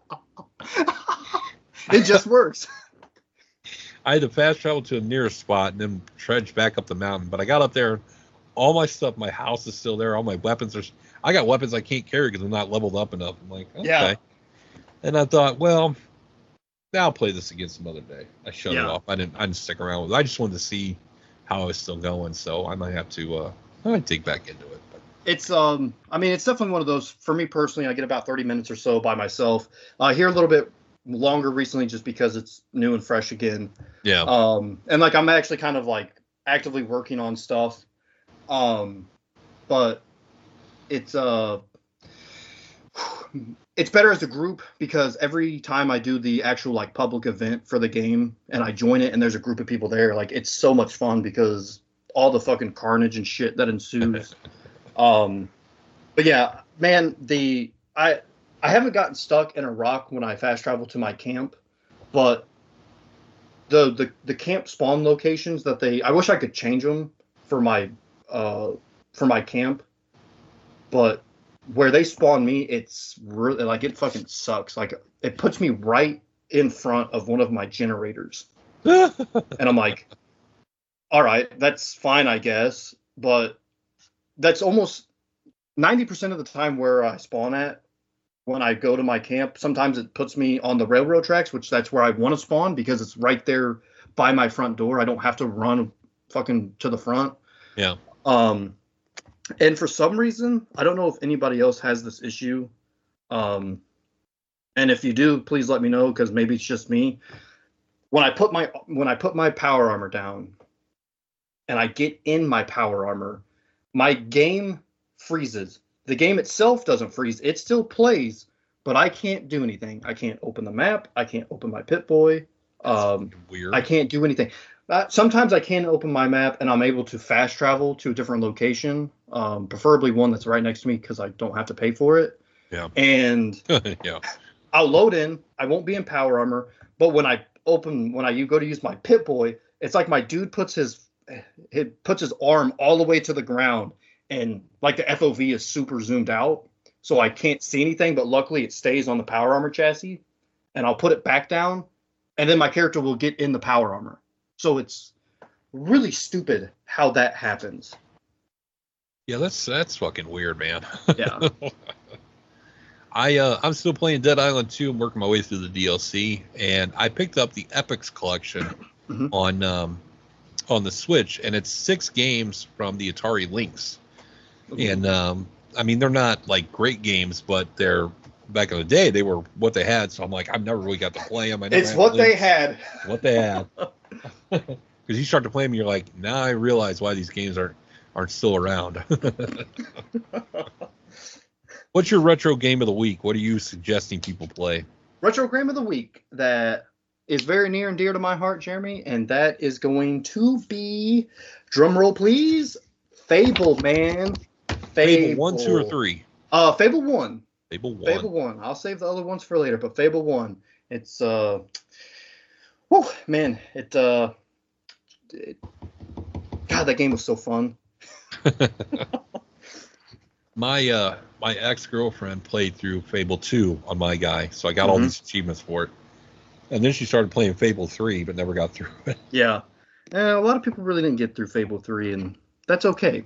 It just works. I had to fast travel to the nearest spot and then trudge back up the mountain. But I got up there. All my stuff, my house is still there. All my weapons are. I got weapons I can't carry because I'm not leveled up enough. I'm like, okay. Yeah. And I thought, well, now I'll play this again some other day. I shut it Yeah. off. I didn't. I didn't stick around with it. I just wanted to see how I was still going. So I might have to. Uh, I might dig back into it. But It's um I mean it's definitely one of those for me personally. I get about thirty minutes or so by myself. Uh here a little bit longer recently just because it's new and fresh again. yeah, Um and like I'm actually kind of like actively working on stuff. Um but it's uh it's better as a group because every time I do the actual like public event for the game and I join it and there's a group of people there, like it's so much fun because all the fucking carnage and shit that ensues. um, but yeah, man, the I I haven't gotten stuck in a rock when I fast travel to my camp, but the the the camp spawn locations that they I wish I could change them for my uh for my camp, but where they spawn me, it's really like it fucking sucks. Like it puts me right in front of one of my generators, and I'm like, all right, that's fine, I guess, but that's almost ninety percent of the time where I spawn at when I go to my camp. Sometimes it puts me on the railroad tracks, which that's where I want to spawn because it's right there by my front door. I don't have to run fucking to the front. Yeah. Um, and for some reason, I don't know if anybody else has this issue. Um, and if you do, please let me know because maybe it's just me. When I put my when I put my power armor down and I get in my power armor, my game freezes. The game itself doesn't freeze. It still plays, but I can't do anything. I can't open the map. I can't open my Pip-Boy. Um, weird. I can't do anything. Uh, sometimes I can open my map and I'm able to fast travel to a different location, um, preferably one that's right next to me because I don't have to pay for it. Yeah. And yeah. I'll load in. I won't be in power armor, but when I open, when I you go to use my Pip-Boy, it's like my dude puts his he puts his arm all the way to the ground, and like the F O V is super zoomed out, so I can't see anything. But luckily, it stays on the power armor chassis, and I'll put it back down, and then my character will get in the power armor. So it's really stupid how that happens. Yeah, that's that's fucking weird, man. Yeah. I uh, I'm still playing Dead Island two. I'm working my way through the D L C, and I picked up the Epics collection mm-hmm. on um, on the Switch, and it's six games from the Atari Lynx. Mm-hmm. And um, I mean, they're not like great games, but they're back in the day they were what they had. So I'm like, I've never really got to play them. I never it's what Lynx. they had. What they had. Because you start to play them, you're like, now I realize why these games aren't aren't still around. What's your retro game of the week? What are you suggesting people play? Retro game of the week that is very near and dear to my heart, Jeremy, and that is going to be, drum roll please, Fable, man. Fable. Fable one, two, or three? Uh, Fable one. Fable one. Fable one. I'll save the other ones for later, but Fable one. It's uh, whew, man, it uh, it, God, that game was so fun. my uh, my ex-girlfriend played through Fable two on my guy, so I got mm-hmm. all these achievements for it. And then she started playing Fable three, but never got through it. Yeah, uh, a lot of people really didn't get through Fable three, and that's okay.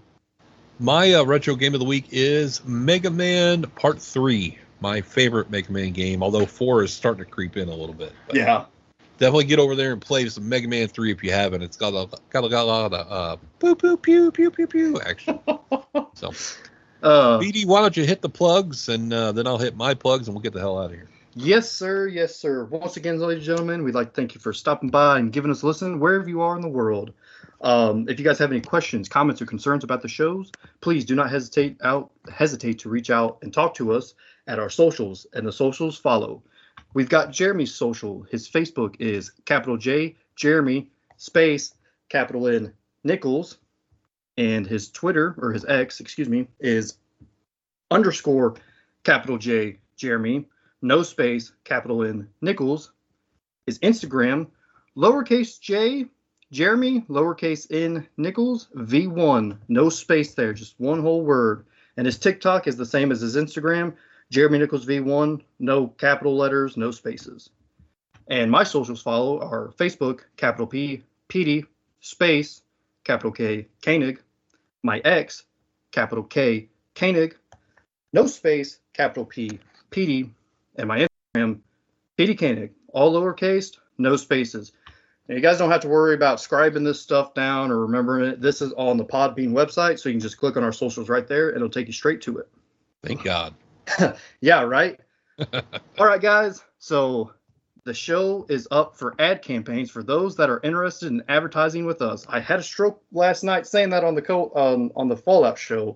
My uh, retro game of the week is Mega Man Part three, my favorite Mega Man game, although four is starting to creep in a little bit. But yeah. Definitely get over there and play some Mega Man three if you haven't. It's got a, got a, got a lot of uh, pew, pew, pew, pew, pew, pew action. So, uh, B D, why don't you hit the plugs, and uh, then I'll hit my plugs, and we'll get the hell out of here. Yes, sir. Yes, sir. Once again, ladies and gentlemen, we'd like to thank you for stopping by and giving us a listen wherever you are in the world. Um, if you guys have any questions, comments, or concerns about the shows, please do not hesitate out hesitate to reach out and talk to us at our socials, and the socials follow. We've got Jeremy's social. His Facebook is capital J Jeremy space capital N Nichols, and his Twitter or his X, excuse me, is underscore capital J Jeremy no space capital N Nichols. His Instagram lowercase J Jeremy, lowercase n, Nichols, V one, no space there, just one whole word. And his TikTok is the same as his Instagram, Jeremy Nichols V one, no capital letters, no spaces. And my socials follow are Facebook, capital P, P D, space, capital K, Koenig. My X, capital K, Koenig, no space, capital P, P D. And my Instagram, P D Koenig, all lowercase, no spaces. Now, you guys don't have to worry about scribing this stuff down or remembering it. This is on the Podbean website, so you can just click on our socials right there, and it'll take you straight to it. Thank God. Yeah, right? All right, guys. So the show is up for ad campaigns for those that are interested in advertising with us. I had a stroke last night saying that on the co- um, on the Fallout show.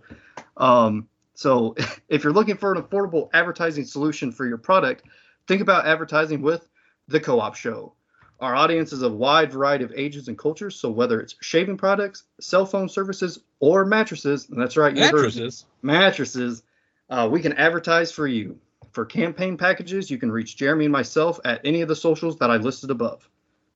Um, so if you're looking for an affordable advertising solution for your product, think about advertising with The Co-op Show. Our audience is a wide variety of ages and cultures, so whether it's shaving products, cell phone services, or mattresses, and that's right, you mattresses, heard, mattresses, uh, we can advertise for you. For campaign packages, you can reach Jeremy and myself at any of the socials that I listed above.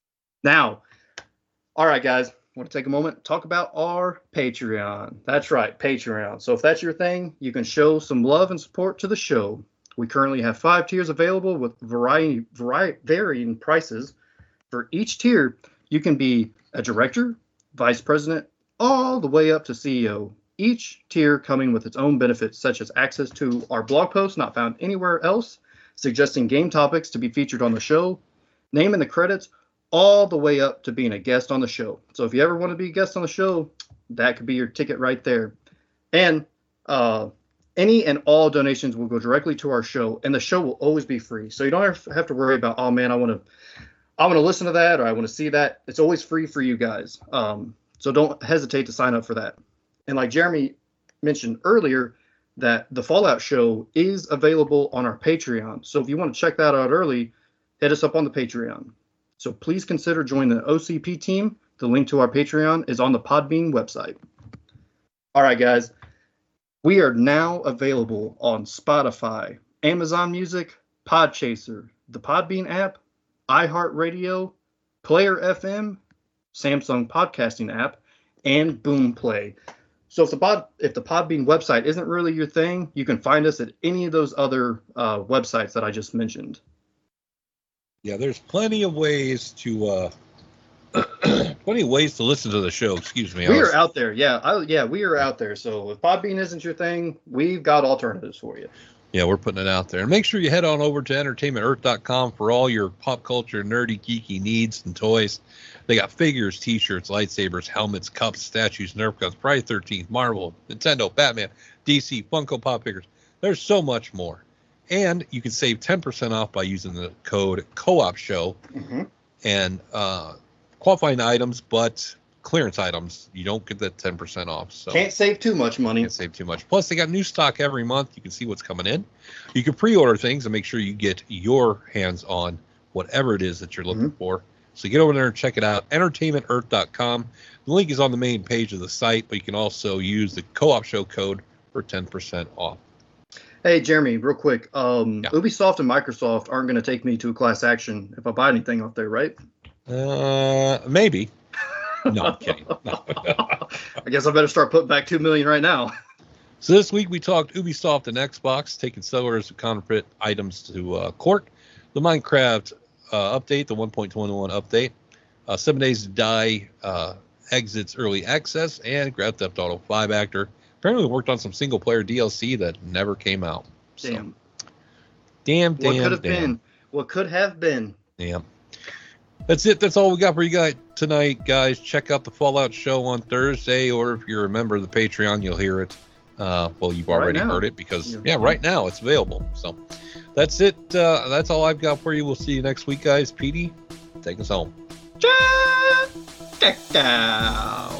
Now, all right, guys, I want to take a moment and talk about our Patreon. That's right, Patreon. So if that's your thing, you can show some love and support to the show. We currently have five tiers available with variety, variety, varying prices. For each tier, you can be a director, vice president, all the way up to C E O. each tier coming with its own benefits, such as access to our blog posts not found anywhere else, suggesting game topics to be featured on the show, name in the credits, all the way up to being a guest on the show. So if you ever want to be a guest on the show, that could be your ticket right there. And uh, any and all donations will go directly to our show, and the show will always be free. So you don't have to worry about, oh man, I want to, I want to listen to that, or I want to see that. It's always free for you guys. Um, so don't hesitate to sign up for that. And like Jeremy mentioned earlier, that the Fallout show is available on our Patreon. So if you want to check that out early, hit us up on the Patreon. So please consider joining the O C P team. The link to our Patreon is on the Podbean website. All right, guys. We are now available on Spotify, Amazon Music, Podchaser, the Podbean app, iHeartRadio, Player F M, Samsung Podcasting app, and Boomplay. So if the pod, if the Podbean website isn't really your thing, you can find us at any of those other uh, websites that I just mentioned. Yeah, there's plenty of ways to uh, plenty of ways to listen to the show. Excuse me. We was... are out there. Yeah, I, yeah, we are out there. So if Podbean isn't your thing, we've got alternatives for you. Yeah, we're putting it out there. And make sure you head on over to entertainment earth dot com for all your pop culture, nerdy, geeky needs and toys. They got figures, T-shirts, lightsabers, helmets, cups, statues, Nerf guns, Friday the thirteenth, Marvel, Nintendo, Batman, D C, Funko Pop figures. There's so much more. And you can save ten percent off by using the code Co-op Show. Mm-hmm. And uh, qualifying items, but clearance items, you don't get that ten percent off. So can't save too much money. Can't save too much. Plus, they got new stock every month. You can see what's coming in. You can pre-order things and make sure you get your hands on whatever it is that you're looking mm-hmm. for. So get over there and check it out, entertainment earth dot com. The link is on the main page of the site, but you can also use the Co-op Show code for ten percent off. Hey, Jeremy, real quick. Um, yeah. Ubisoft and Microsoft aren't going to take me to a class action if I buy anything off there, right? Uh, maybe. No, I'm kidding. No. I guess I better start putting back two million dollars right now. So this week we talked Ubisoft and Xbox taking sellers of counterfeit items to uh, court. The Minecraft uh, update, the one point twenty-one update. Uh, Seven Days to Die uh, exits early access, and Grand Theft Auto five actor apparently worked on some single player D L C that never came out. So, damn. Damn, damn, What could have damn. been? What could have been? Damn. That's it. That's all we got for you guys tonight, guys. Check out the Fallout show on Thursday, or if you're a member of the Patreon, you'll hear it. Uh, well, you've already right heard it because, yeah. yeah, right now it's available. So that's it. Uh, that's all I've got for you. We'll see you next week, guys. Petey, take us home. Check out.